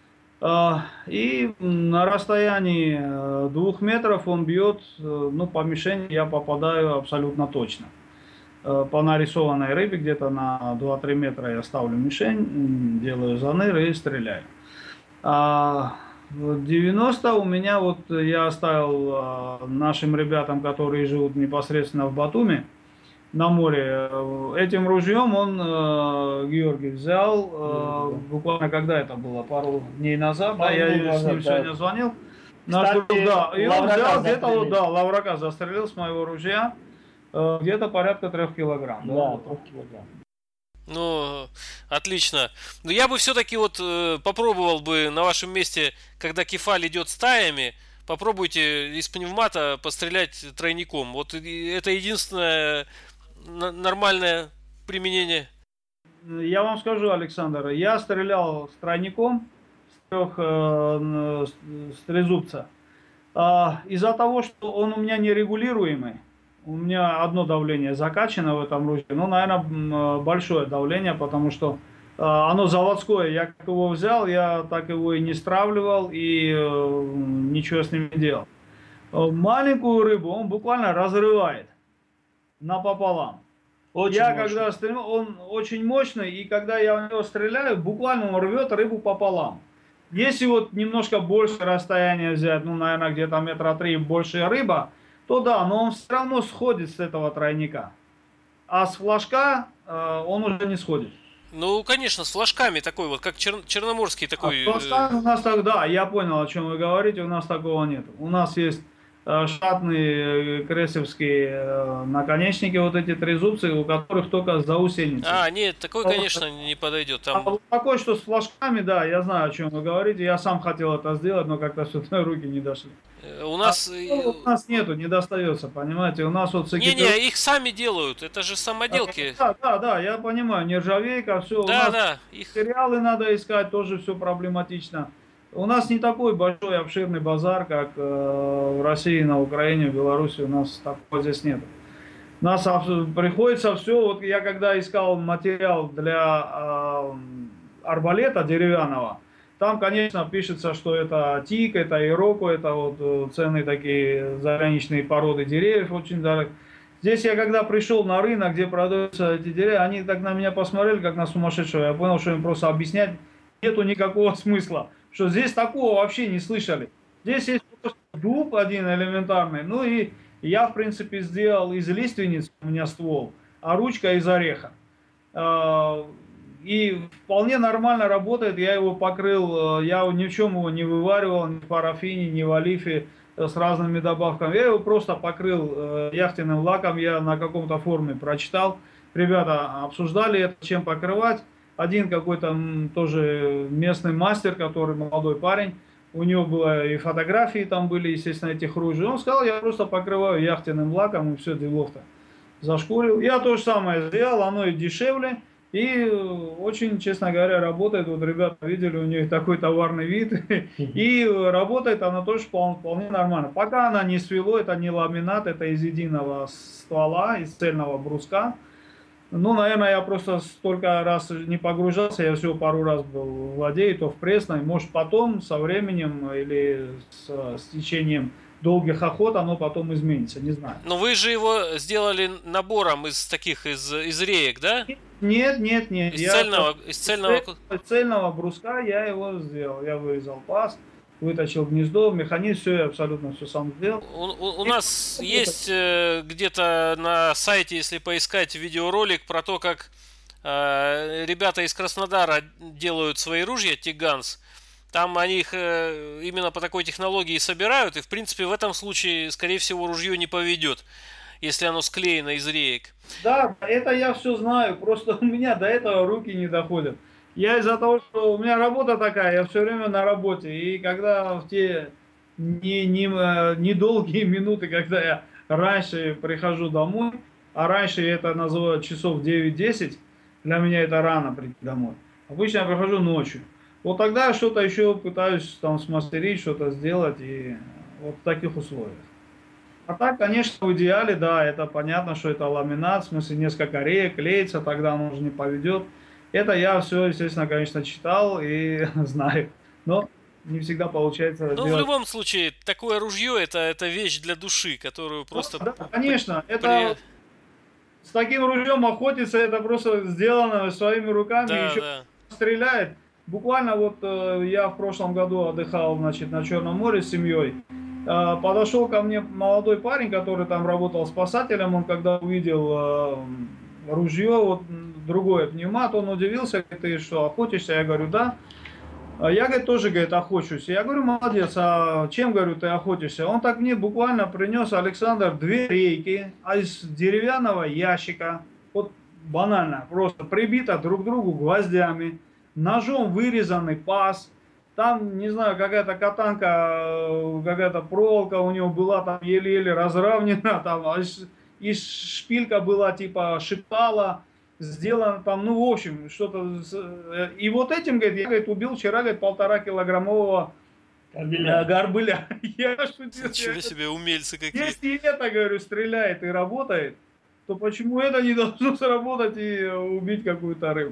И на расстоянии 2 метров он бьет, ну, по мишени я попадаю абсолютно точно. По нарисованной рыбе где-то на 2-3 метра я ставлю мишень, делаю заныр и стреляю. 90 у меня, вот я оставил нашим ребятам, которые живут непосредственно в Батуми, на море. Этим ружьем он, Георгий, взял, буквально когда это было, пару дней назад, да, я с ним сегодня звонил. Наш друг, да, и он взял где-то, вот, да, лаврака застрелил с моего ружья, где-то порядка 3 килограмм. Да, 3 килограмм. Ну, отлично. Но я бы все-таки вот попробовал бы на вашем месте, когда кефаль идет стаями, попробуйте из пневмата пострелять тройником. Вот это единственное нормальное применение. Я вам скажу, Александр, я стрелял с тройником с трезубца. Из-за того, что он у меня нерегулируемый, у меня одно давление закачано в этом ружье, ну, наверное, большое давление, потому что Оно заводское, я как его взял, я так его и не стравливал, и ничего с ним не делал. Маленькую рыбу он буквально разрывает напополам. Очень Я мощно. когда стреляю, он очень мощный, и когда я в него стреляю, буквально он рвет рыбу пополам. Если вот немножко больше расстояние взять, ну, наверное, где-то метра 3 больше рыба, то да, но он все равно сходит с этого тройника. А с флажка он уже не сходит. Ну, конечно, с флажками такой вот, как черноморский А такой. флажка у нас так, да, я понял, о чем вы говорите, у нас такого нет. У нас есть штатные кресовские наконечники, вот эти трезубцы, у которых только заусеницы. Нет, такой, А вот конечно, не подойдет. а Там вот такой, что с флажками, да, я знаю, о чем вы говорите. Я сам хотел это сделать, но как-то все руки не дошли. у А нас... у нас нету, не достается, понимаете. У нас вот с экипировкой... Не-не, их сами делают, это же самоделки. Да, я понимаю, нержавейка, все. У Да, нас да, их... материалы надо искать, тоже все проблематично. У нас не такой большой обширный базар, как в России, на Украине, в Беларуси. У нас такого здесь нет. У нас приходится все. Вот я когда искал материал для арбалета деревянного, там, конечно, пишется, что это тик, это ироко, это вот ценные такие заграничные породы деревьев, очень дорогие. Здесь я когда пришел на рынок, где продаются эти деревья, они так на меня посмотрели, как на сумасшедшего. Я понял, что им просто объяснять нету никакого смысла. Что здесь такого вообще не слышали. Здесь есть просто дуб один элементарный. Ну и я, в принципе, сделал из лиственниц, у меня ствол, а ручка из ореха. И вполне нормально работает. Я его покрыл, я ни в чем его не вываривал, ни в парафине, ни в олифе с разными добавками. Я его просто покрыл яхтенным лаком. Я на каком-то форуме прочитал. Ребята обсуждали это, чем покрывать. Один какой-то тоже местный мастер, который молодой парень, у него было и фотографии там были, естественно, этих ружей. Он сказал, я просто покрываю яхтенным лаком, и все, делов-то зашкурил. Я то же самое сделал, оно и дешевле. И очень, честно говоря, работает. Вот ребята видели, у нее такой товарный вид. И работает она тоже вполне нормально. Пока она не свело, это не ламинат, это из единого ствола, из цельного бруска. Ну, наверное, я просто столько раз не погружался, я всего пару раз был в воде, и то в пресной. Может, потом, со временем или с течением долгих охот, оно потом изменится, не знаю. Но вы же его сделали набором из таких, из реек, да? Нет. Из цельного бруска я его сделал. Я вырезал паз, вытащил гнездо, механизм, все, я абсолютно все сам сделал. У нас есть где-то на сайте, если поискать, видеоролик про то, как ребята из Краснодара делают свои ружья Тиганс. Там они их именно по такой технологии собирают, и в принципе в этом случае, скорее всего, ружье не поведет, если оно склеено из реек. Да, это я все знаю, просто у меня до этого руки не доходят. Я из-за того, что у меня работа такая, я все время на работе, и когда в те недолгие минуты, когда я раньше прихожу домой, а раньше это называют часов 9-10, для меня это рано прийти домой. Обычно я прихожу ночью. Вот тогда я что-то еще пытаюсь там смастерить, что-то сделать, и вот в таких условиях. А так, конечно, в идеале, да, это понятно, что это ламинат, в смысле несколько реек, клеится, тогда он уже не поведет. Это я все, естественно, конечно, читал и знаю, но не всегда получается Ну, сделать. в любом случае, такое ружье это вещь для души, которую просто... Да, конечно, это с таким ружьем охотиться, это просто сделано своими руками, Да, еще да. стреляет. Буквально вот я в прошлом году отдыхал, значит, на Черном море с семьей. Подошел ко мне молодой парень, который там работал спасателем. Он когда увидел ружье, вот другое пневмат, он удивился, говорит, ты что, охотишься? Я говорю, да. Я, говорит, тоже, говорит, охочусь. Я говорю, молодец, а чем, говорю, ты охотишься? Он так мне буквально принес, Александр, 2 рейки из деревянного ящика. Вот банально, просто прибито друг к другу гвоздями. Ножом вырезанный паз. Там, не знаю, какая-то катанка, какая-то проволока у него была там еле-еле разровнена. Там, и шпилька была типа шептала. Сделано там, ну, в общем, что-то... И вот этим, говорит, я, говорит, убил вчера, говорит, 1,5-килограммового горбыля. Я шутил. Ничего себе, умельцы какие. Если это, говорю, стреляет и работает, то почему это не должно сработать и убить какую-то рыбу?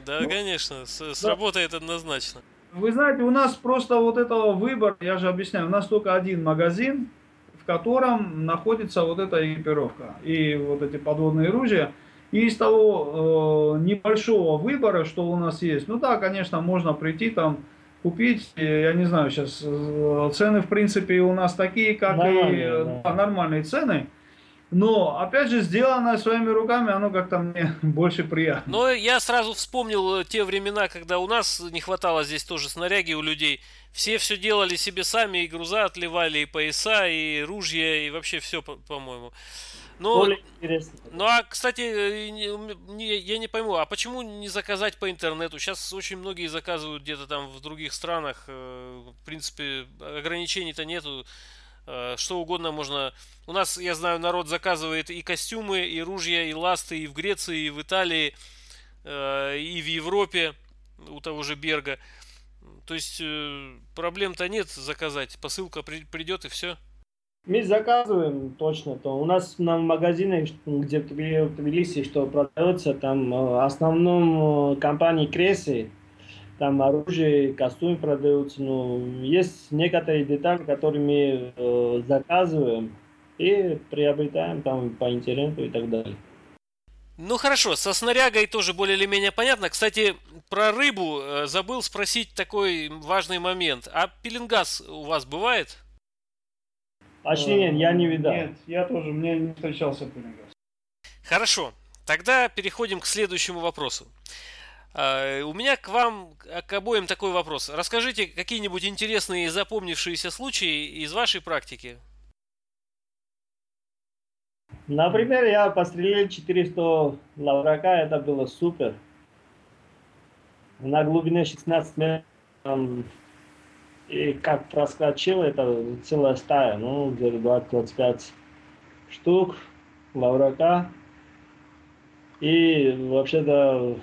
Да, Ну, конечно, да. сработает однозначно. Вы знаете, у нас просто вот этого выбора, я же объясняю, у нас только один магазин, в котором находится вот эта экипировка и вот эти подводные ружья. И из того небольшого выбора, что у нас есть, ну да, конечно, можно прийти там купить, я не знаю, сейчас цены в принципе у нас такие, как и Нормальные, да. да, нормальные цены, но опять же сделанное своими руками, оно как-то мне больше приятно. Но я сразу вспомнил те времена, когда у нас не хватало здесь тоже снаряги у людей. Все делали себе сами, и груза отливали, и пояса, и ружья, и вообще все, по-моему. Но, Более интересно. ну а, кстати, я не пойму, а почему не заказать по интернету? Сейчас очень многие заказывают где-то там в других странах. В принципе, ограничений-то нету. Что угодно можно. У нас, я знаю, народ заказывает и костюмы, и ружья, и ласты, и в Греции, и в Италии, и в Европе у того же Берга. То есть проблем-то нет заказать. Посылка придет и все. Мы заказываем точно то. У нас на магазине, где в Тбилиси, что продается, там в основном компании Креси, там оружие, костюмы продаются. Но есть некоторые детали, которые мы заказываем и приобретаем там по интернету и так далее. Ну хорошо, со снарягой тоже более или менее понятно. Кстати, про рыбу забыл спросить такой важный момент. А пеленгаз у вас бывает? Почти нет, я не видал. Нет, я тоже, мне не встречался пеленгаз. Хорошо, тогда переходим к следующему вопросу. У меня к вам, к обоим такой вопрос. Расскажите какие-нибудь интересные и запомнившиеся случаи из вашей практики. Например, я пострелил 400 лаврака, это было супер. На глубине 16 метров. И как проскочил, это целая стая, ну, где-то 20-25 штук лаврака. И вообще-то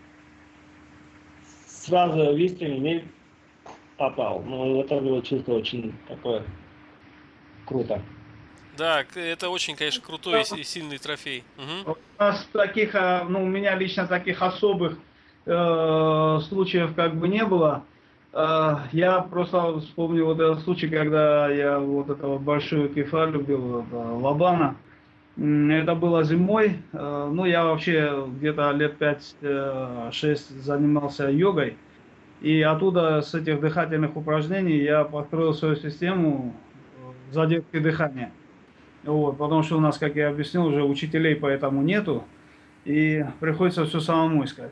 сразу выстрелил, не попал. Ну, это было чувство очень такое круто. Да, это очень, конечно, крутой и сильный трофей. Мгм. У нас таких, ну, у меня лично таких особых случаев как бы не было. Я просто вспомнил вот этот случай, когда я вот этого большую кефаль любил, лабана. Это было зимой. Ну, я вообще где-то лет 5-6 занимался йогой. И оттуда, с этих дыхательных упражнений, я построил свою систему задержки дыхания. Вот, потому что у нас, как я объяснил, уже учителей поэтому нету, и приходится все самому искать.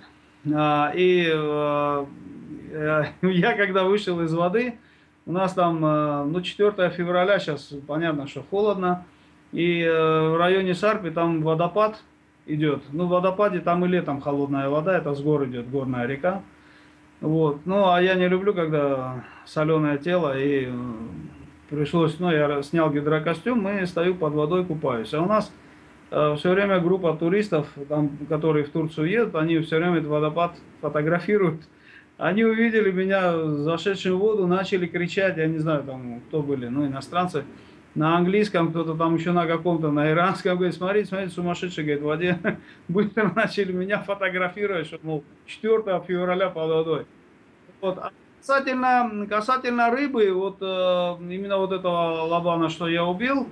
Я когда вышел из воды, у нас там, ну, 4 февраля, сейчас понятно, что холодно, и в районе Сарпи там водопад идет. Ну, в водопаде там и летом холодная вода, это с гор идет, горная река. Вот. Ну, а я не люблю, когда соленое тело, и пришлось, ну, я снял гидрокостюм и стою под водой, купаюсь. А у нас все время группа туристов, там, которые в Турцию едут, они все время этот водопад фотографируют. Они увидели меня, зашедшим в воду, начали кричать, я не знаю, там, кто были, ну, иностранцы, на английском, кто-то там еще на каком-то, на иранском, говорит, смотрите, смотрите, сумасшедший, говорит, в воде. Быстро начали меня фотографировать, что, мол, 4 февраля под водой. Вот. А касательно рыбы, вот именно вот этого лабана, что я убил,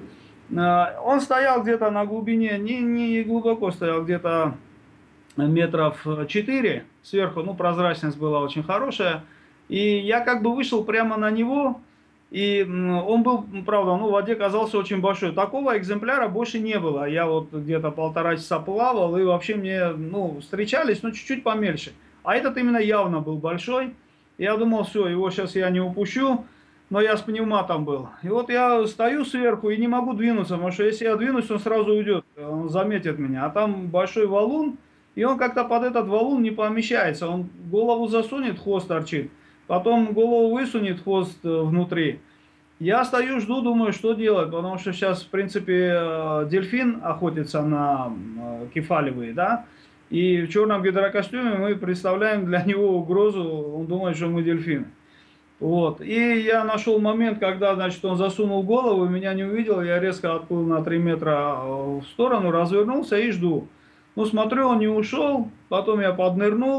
он стоял где-то на глубине, не глубоко стоял, где-то метров 4 сверху, ну, прозрачность была очень хорошая. И я как бы вышел прямо на него, и он был, правда, ну, в воде казался очень большой. Такого экземпляра больше не было. Я вот где-то 1,5 часа плавал, и вообще мне, ну, встречались, но чуть-чуть помельче. А этот именно явно был большой. Я думал, все, его сейчас я не упущу, но я с пневматом был. И вот я стою сверху и не могу двинуться, потому что если я двинусь, он сразу уйдет, он заметит меня. А там большой валун, и он как-то под этот валун не помещается. Он голову засунет, хвост торчит, потом голову высунет, хвост внутри. Я стою, жду, думаю, что делать, потому что сейчас, в принципе, дельфин охотится на кефалевые, да, и в черном гидрокостюме мы представляем для него угрозу, он думает, что мы дельфины. Вот. И я нашел момент, когда, значит, он засунул голову, меня не увидел, я резко отплыл на 3 метра в сторону, развернулся и жду. Ну, смотрю, он не ушел, потом я поднырнул,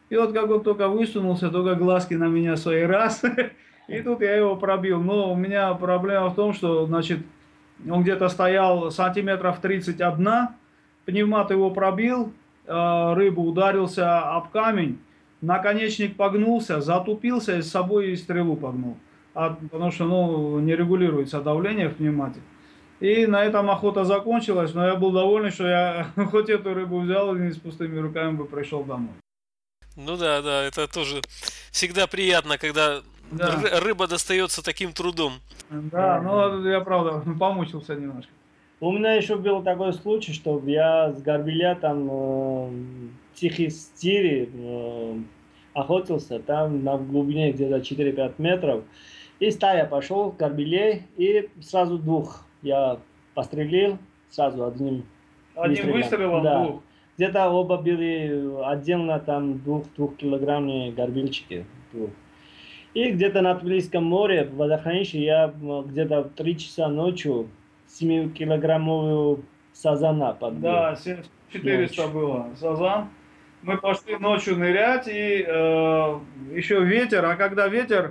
И вот как он только высунулся, только глазки на меня свои раз, и тут я его пробил. Но у меня проблема в том, что, значит, он где-то стоял сантиметров 31, пневмат его пробил, рыбу ударился об камень, наконечник погнулся, затупился и с собой и стрелу погнул. Потому что ну, не регулируется давление в пневмате. И на этом охота закончилась, но я был доволен, что я хоть эту рыбу взял и не с пустыми руками бы пришел домой. Ну да, да, это тоже всегда приятно, когда Да, рыба достается таким трудом. да, ну я правда помучился немножко. У меня еще был такой случай, что я с горбиля там в Тихий стире охотился, там на глубине где-то 4-5 метров. И стая пошел к горбилей, и сразу двух я пострелил, сразу одним Одним выстрелом Да. двух. Где-то оба были отдельно там двухкилограммные горбильчики. И где-то на Тбилисском море, в водохранилище, я где-то в 3 часа ночью 7-килограммовую сазана подбил. Да, 400 было сазан. Мы пошли ночью нырять, и еще ветер, а когда ветер,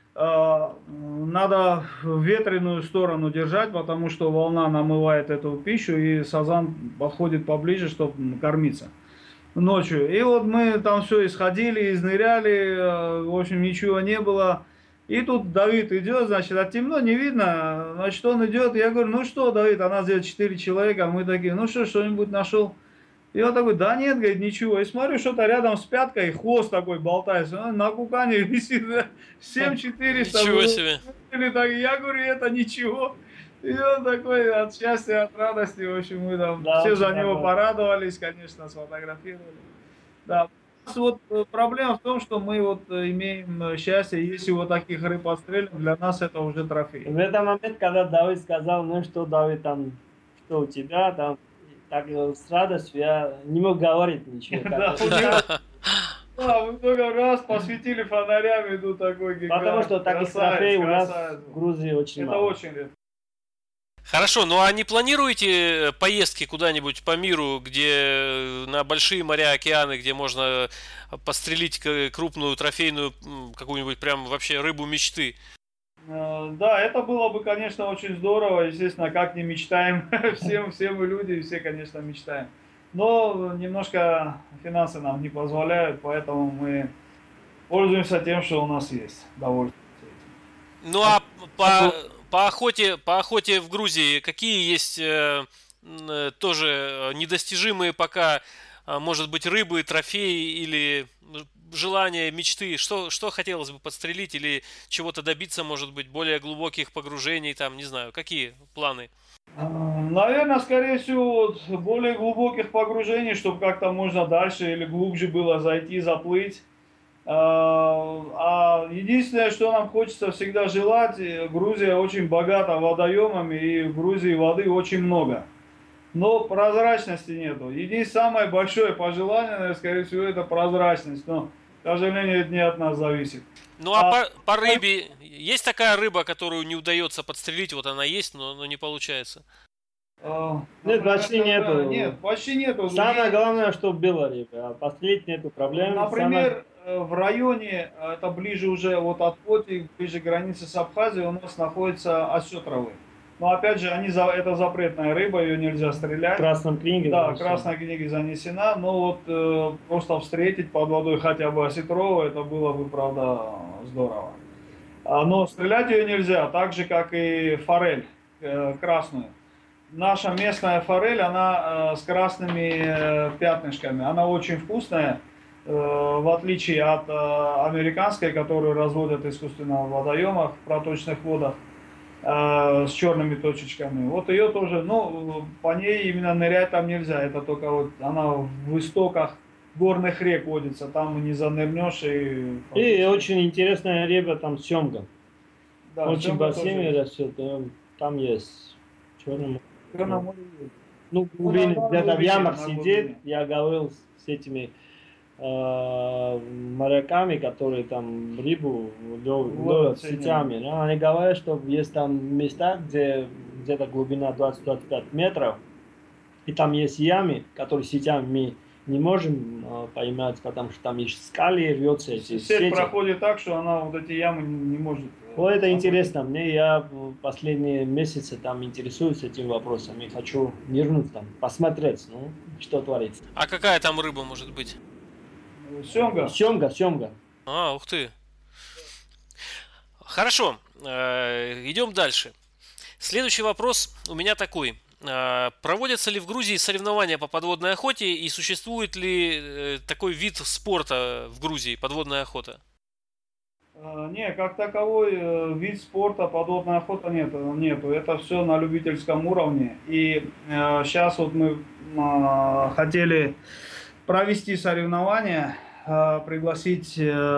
надо в ветреную сторону держать, потому что волна намывает эту пищу, и сазан подходит поближе, чтобы кормиться ночью. И вот мы там все исходили, изныряли, в общем, ничего не было. И тут Давид идет, значит, а темно, не видно, значит, он идет, я говорю, ну что, Давид, а нас здесь 4 человека, мы такие, ну что, что-нибудь нашел? И он такой, да нет, говорит, ничего. И смотрю, что-то рядом с пяткой, хвост такой болтается, на кукане висит, 7400. Ничего себе. Или так, я говорю, это ничего. И он такой от счастья, от радости, в общем, мы там Да, все очень за него здорово. порадовались, конечно, сфотографировали. Да. У нас вот проблема в том, что мы вот имеем счастье, если вот таких рыб отстрелим, для нас это уже трофей. В этот момент, когда Давид сказал, ну что, Давид, там, что у тебя, там, так с радостью я не мог говорить ничего. Да, у него- Да, мы только раз посветили фонарями, ну такой гигант. Потому что таких Красавец, трофеев у нас красавец. в Грузии очень Это мало. очень редко. Хорошо, ну а не планируете поездки куда-нибудь по миру, где на большие моря, океаны, где можно пострелить крупную трофейную какую-нибудь прям вообще рыбу мечты? Да, это было бы, конечно, очень здорово. Естественно, как не мечтаем. Все мы люди, и все, конечно, мечтаем. Но немножко финансы нам не позволяют, поэтому мы пользуемся тем, что у нас есть. Довольствуемся этим. Ну а по охоте в Грузии какие есть тоже недостижимые пока, может быть, рыбы, трофеи или желания, мечты? Что хотелось бы подстрелить или чего-то добиться, может быть, более глубоких погружений, там, не знаю, какие планы? Наверное, скорее всего, вот более глубоких погружений, чтобы как-то можно дальше или глубже было зайти, заплыть. А единственное, что нам хочется всегда желать, Грузия очень богата водоемами, и в Грузии воды очень много. Но прозрачности нету. Единственное, самое большое пожелание, наверное, скорее всего, это прозрачность. Но, к сожалению, это не от нас зависит. Ну а по рыбе, есть такая рыба, которую не удается подстрелить, вот она есть, но не получается? Нет, почти нету. Нет, почти нету. Самое главное, что было рыба, а пострелить нету проблем. Например, в районе, это ближе уже вот от Поти, ближе к границе с Абхазией, у нас находится осетровый. Но опять же, это запретная рыба, ее нельзя стрелять. В красном книге. Да, в красной книге занесена, но вот просто встретить под водой хотя бы осетрового, это было бы, правда, здорово. Но стрелять ее нельзя, так же, как и форель красную. Наша местная форель, она с красными пятнышками, она очень вкусная, в отличие от американской, которую разводят искусственно в водоемах, в проточных водах, с черными точечками. Вот ее тоже, ну, по ней именно нырять там нельзя, это только вот она в истоках горных рек водится, там не занырнешь И очень интересная рыба, там семга. Да, Очень семга бассейн тоже растет, там есть. Черный. в Черном море есть. Ну, глубине, на где-то в глубине, ямах на сидит, глубине. я говорил с этими моряками, которые там рыбу ловят сетями. Да, они говорят, что есть там места, где где-то глубина 20-25 метров, и там есть ямы, которые сетями не можем поймать, потому что там есть скали, рвется эти Сеть сети. проходит так, что она вот эти ямы не может... Вот это интересно мне, я в последние месяцы там интересуюсь этим вопросом и хочу вернуться там, посмотреть, ну, что творится. А какая там рыба может быть? Семга. Семга. Ух ты. Хорошо, идем дальше. Следующий вопрос у меня такой. Проводятся ли в Грузии соревнования по подводной охоте и существует ли такой вид спорта в Грузии, подводная охота? Не, как таковой вид спорта подводная охота нету. Это все на любительском уровне. И сейчас вот мы хотели провести соревнования, пригласить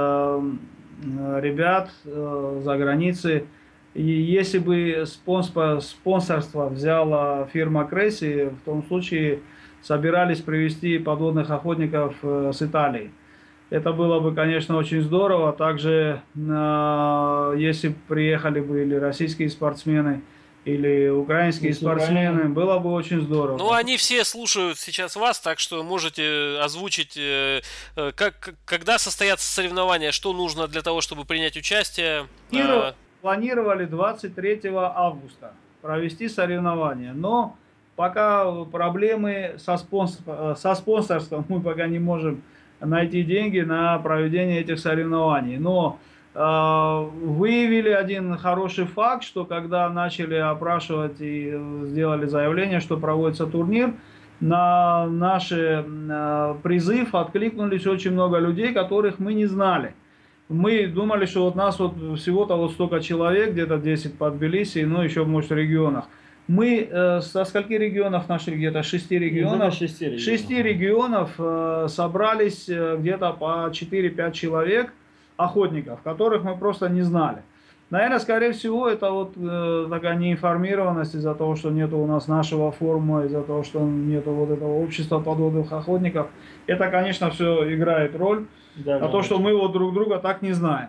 ребят за границей. И если бы спонсорство взяла фирма Кресси, в том случае собирались привезти подводных охотников с Италии. Это было бы, конечно, очень здорово. Также, если приехали бы или российские спортсмены, или украинские спортсмены, было бы очень здорово. Ну, они все слушают сейчас вас, так что можете озвучить, когда состоятся соревнования, что нужно для того, чтобы принять участие. Планировали 23 августа провести соревнования, но пока проблемы со спонсорством, мы пока не можем найти деньги на проведение этих соревнований. Но выявили один хороший факт, что когда начали опрашивать и сделали заявление, что проводится турнир, на наш призыв откликнулись очень много людей, которых мы не знали. Мы думали, что вот нас вот всего-то вот столько человек, где-то 10 по Тбилиси, ну еще, может, в регионах. Мы со скольки регионов нашли? Где-то 6 регионов. 6 регионов собрались где-то по 4-5 человек, охотников, которых мы просто не знали. Наверное, скорее всего, это вот такая неинформированность из-за того, что нету у нас нашего форума, из-за того, что нету вот этого общества подводных охотников. Это, конечно, все играет роль. Да, то, что мы вот друг друга так не знаем.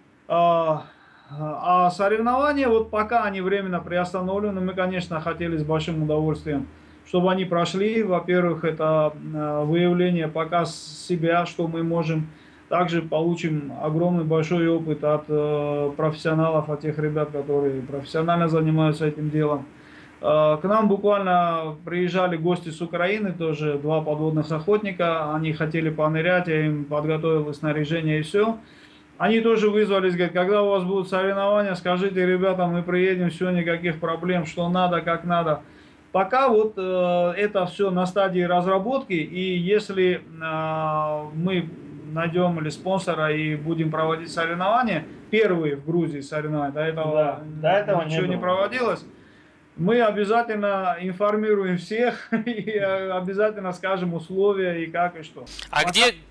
А соревнования, вот пока они временно приостановлены, мы, конечно, хотели с большим удовольствием, чтобы они прошли. Во-первых, это выявление, показ себя, что мы можем. Также получим огромный большой опыт от профессионалов, от тех ребят, которые профессионально занимаются этим делом. К нам буквально приезжали гости с Украины, тоже 2 подводных охотника. Они хотели понырять, я им подготовил снаряжение и все. Они тоже вызвались, говорят, когда у вас будут соревнования, скажите, ребята, мы приедем, все, никаких проблем, что надо, как надо. Пока вот это все на стадии разработки, и если мы найдем или спонсора и будем проводить соревнования, первые в Грузии соревнования, до этого ничего не проводилось, мы обязательно информируем всех и обязательно скажем условия и как и что. А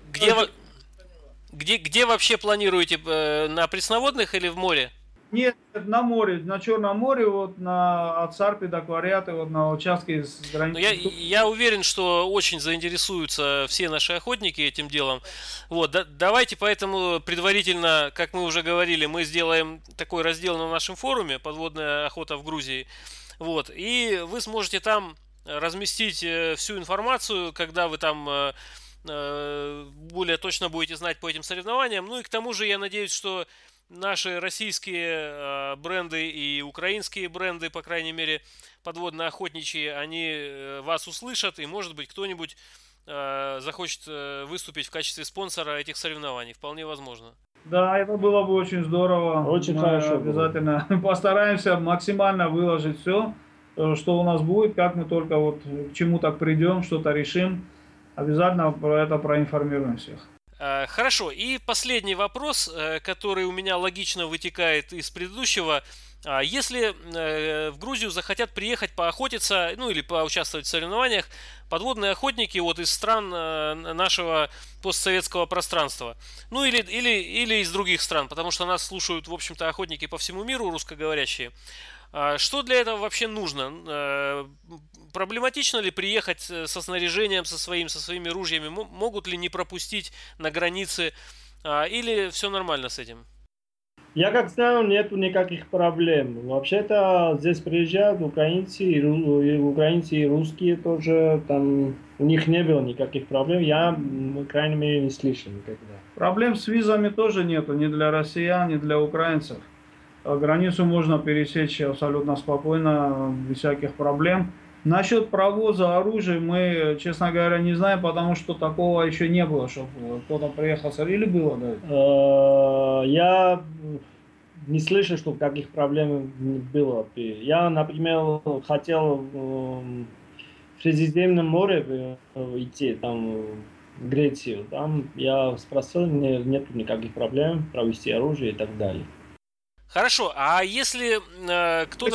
где вообще планируете? На пресноводных или в море? Нет, на море, на Черном море, вот от Сарпи до Квариаты, вот на участке с границей. Я уверен, что очень заинтересуются все наши охотники этим делом. Вот, давайте поэтому предварительно, как мы уже говорили, мы сделаем такой раздел на нашем форуме «Подводная охота в Грузии». Вот, и вы сможете там разместить всю информацию, когда вы там более точно будете знать по этим соревнованиям. Ну и к тому же я надеюсь, что наши российские бренды и украинские бренды, по крайней мере, подводно-охотничьи, они вас услышат, и, может быть, кто-нибудь захочет выступить в качестве спонсора этих соревнований. Вполне возможно. Да, это было бы очень здорово. Очень хорошо. Обязательно постараемся максимально выложить все, что у нас будет, как мы только вот к чему-то придем, что-то решим. Обязательно про это проинформируем всех. Хорошо, и последний вопрос, который у меня логично вытекает из предыдущего. Если в Грузию захотят приехать поохотиться, ну или поучаствовать в соревнованиях подводные охотники вот из стран нашего постсоветского пространства, ну или из других стран, потому что нас слушают, в общем-то, охотники по всему миру, русскоговорящие. Что для этого вообще нужно? Проблематично ли приехать со снаряжением, со своими ружьями? Могут ли не пропустить на границе? Или все нормально с этим? Я как знаю, нету никаких проблем. Вообще-то здесь приезжают украинцы, и украинцы, и русские тоже. Там у них не было никаких проблем. Я, по крайней мере, не слышал никогда. Проблем с визами тоже нету, ни для россиян, ни для украинцев. Границу можно пересечь абсолютно спокойно, без всяких проблем. Насчет провоза оружия мы, честно говоря, не знаем, потому что такого еще не было, чтобы кто-то приехал. Или было, да? Я не слышал, что каких проблем было. Я, например, хотел в Средиземном море идти, там, в Грецию. Там я спросил, нет никаких проблем провести оружие и так далее. Хорошо, а если кто-то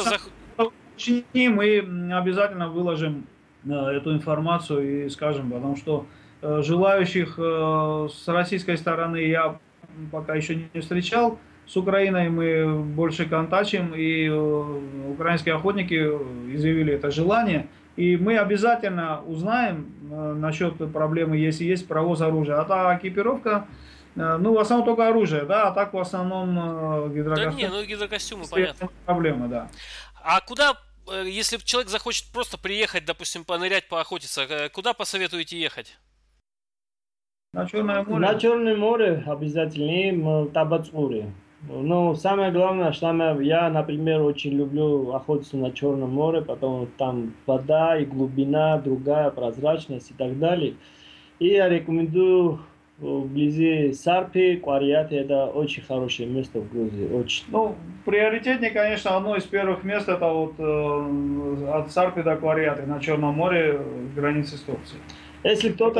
мы обязательно выложим эту информацию и скажем, потому что желающих с российской стороны я пока еще не встречал. С Украиной мы больше контачим, и украинские охотники изъявили это желание. И мы обязательно узнаем насчет проблемы, если есть провоз оружия. А та экипировка, ну, в основном только оружие, да, а так в основном гидрокостюмы. Да не, ну гидрокостюмы, понятно. Проблемы, да. А куда, если человек захочет просто приехать, допустим, понырять, поохотиться, куда посоветуете ехать? На Черное море? На Черное море обязательно, в Табацуре. Но самое главное, что я, например, очень люблю охотиться на Черном море, потому что там вода и глубина другая, прозрачность и так далее. И я рекомендую вблизи Сарпи, Кварияты, это очень хорошее место в Грузии, очень. Ну, приоритетнее, конечно, одно из первых мест, это вот от Сарпи до Кварияты на Черном море, границы с Турцией. Если кто-то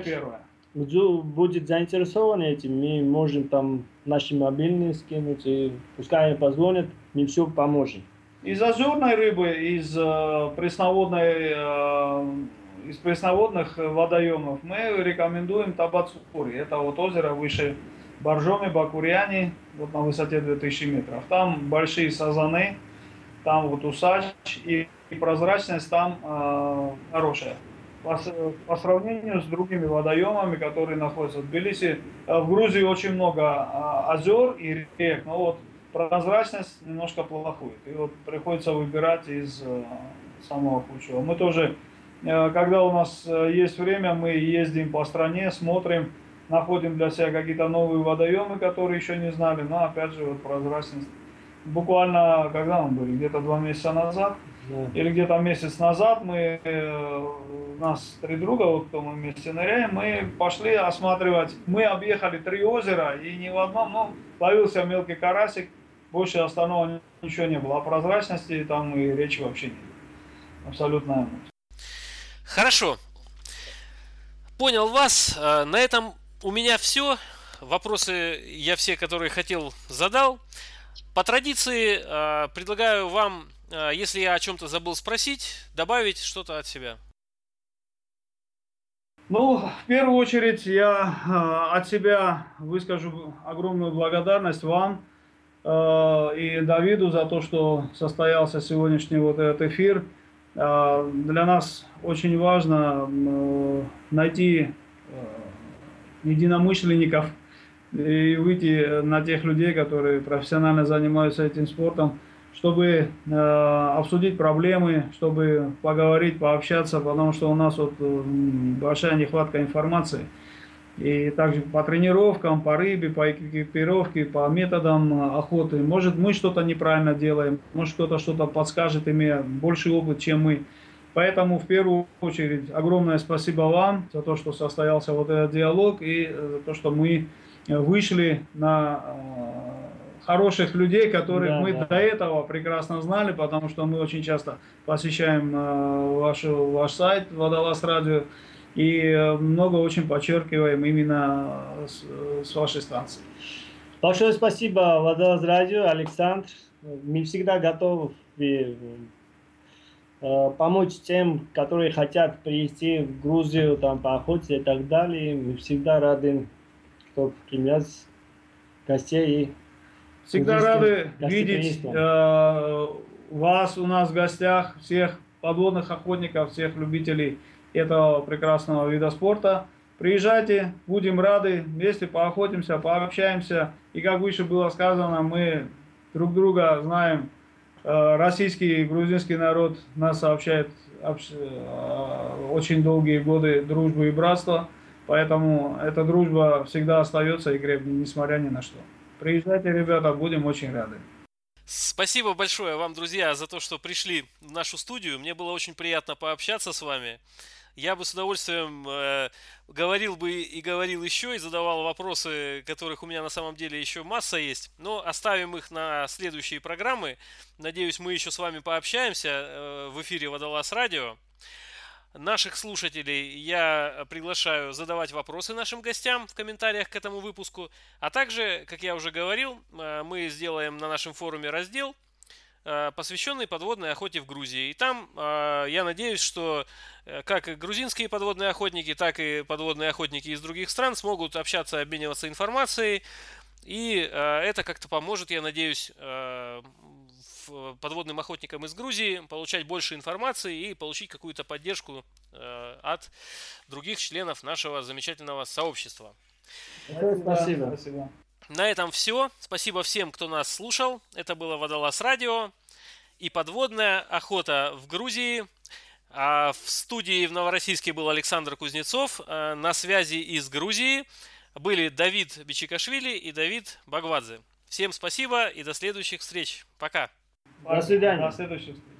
будет заинтересован этим, мы можем там наши мобильные скинуть, и пускай они позвонят, мы все поможем. Из озерной рыбы, из пресноводных водоемов мы рекомендуем Табацури. Это вот озеро выше Боржоми, Бакуряни, вот на высоте 2000 метров. Там большие сазаны, там вот усач, и прозрачность там хорошая. По сравнению с другими водоемами, которые находятся в Тбилиси, в Грузии очень много озер и рек, но вот прозрачность немножко плохует. И вот приходится выбирать из самого худшего. Мы тоже, когда у нас есть время, мы ездим по стране, смотрим, находим для себя какие-то новые водоемы, которые еще не знали, но опять же вот прозрачность. Буквально, когда мы были, где-то 2 месяца назад, или где-то месяц назад, нас 3 друга, вот кто мы вместе ныряем, мы пошли осматривать, мы объехали 3 озера, и ни в одном, ну, ловился мелкий карасик, больше остального ничего не было, а прозрачности там и речи вообще нет. Абсолютно. Хорошо. Понял вас. На этом у меня все. Вопросы я все, которые хотел, задал. По традиции предлагаю вам, если я о чем-то забыл спросить, добавить что-то от себя. Ну, в первую очередь я от себя выскажу огромную благодарность вам и Давиду за то, что состоялся сегодняшний вот этот эфир. Для нас очень важно найти единомышленников и выйти на тех людей, которые профессионально занимаются этим спортом, чтобы обсудить проблемы, чтобы поговорить, пообщаться, потому что у нас вот большая нехватка информации. И также по тренировкам, по рыбе, по экипировке, по методам охоты. Может, мы что-то неправильно делаем, может, кто-то что-то подскажет, имея больший опыт, чем мы. Поэтому, в первую очередь, огромное спасибо вам за то, что состоялся вот этот диалог, и за то, что мы вышли на хороших людей, которых мы до этого прекрасно знали, потому что мы очень часто посещаем ваш сайт «Водолаз Радио», и много очень подчеркиваем именно с вашей станции. Большое спасибо, Водолаз Радио, Александр. Мы всегда готовы помочь тем, которые хотят приехать в Грузию, там, поохотиться и так далее. Мы всегда рады, чтобы принять гостей. Всегда рады видеть вас у нас в гостях, всех подводных охотников, всех любителей этого прекрасного вида спорта. Приезжайте, будем рады, вместе поохотимся, пообщаемся. И как выше было сказано, мы друг друга знаем. Российский и грузинский народ нас сообщает очень долгие годы дружбы и братства. Поэтому эта дружба всегда остается и крепнет, несмотря ни на что. Приезжайте, ребята, будем очень рады. Спасибо большое вам, друзья, за то, что пришли в нашу студию. Мне было очень приятно пообщаться с вами. Я бы с удовольствием говорил бы и говорил еще, и задавал вопросы, которых у меня на самом деле еще масса есть. Но оставим их на следующие программы. Надеюсь, мы еще с вами пообщаемся в эфире Водолаз Радио. Наших слушателей я приглашаю задавать вопросы нашим гостям в комментариях к этому выпуску. А также, как я уже говорил, мы сделаем на нашем форуме раздел, посвященный подводной охоте в Грузии. И там, я надеюсь, что как и грузинские подводные охотники, так и подводные охотники из других стран смогут общаться, обмениваться информацией. И это как-то поможет, я надеюсь, подводным охотникам из Грузии получать больше информации и получить какую-то поддержку от других членов нашего замечательного сообщества. Спасибо. Спасибо. На этом все. Спасибо всем, кто нас слушал. Это было Водолаз Радио и подводная охота в Грузии. А в студии в Новороссийске был Александр Кузнецов. На связи из Грузии были Давид Бичикашвили и Давид Багвадзе. Всем спасибо и до следующих встреч. Пока. До свидания. До следующих встреч.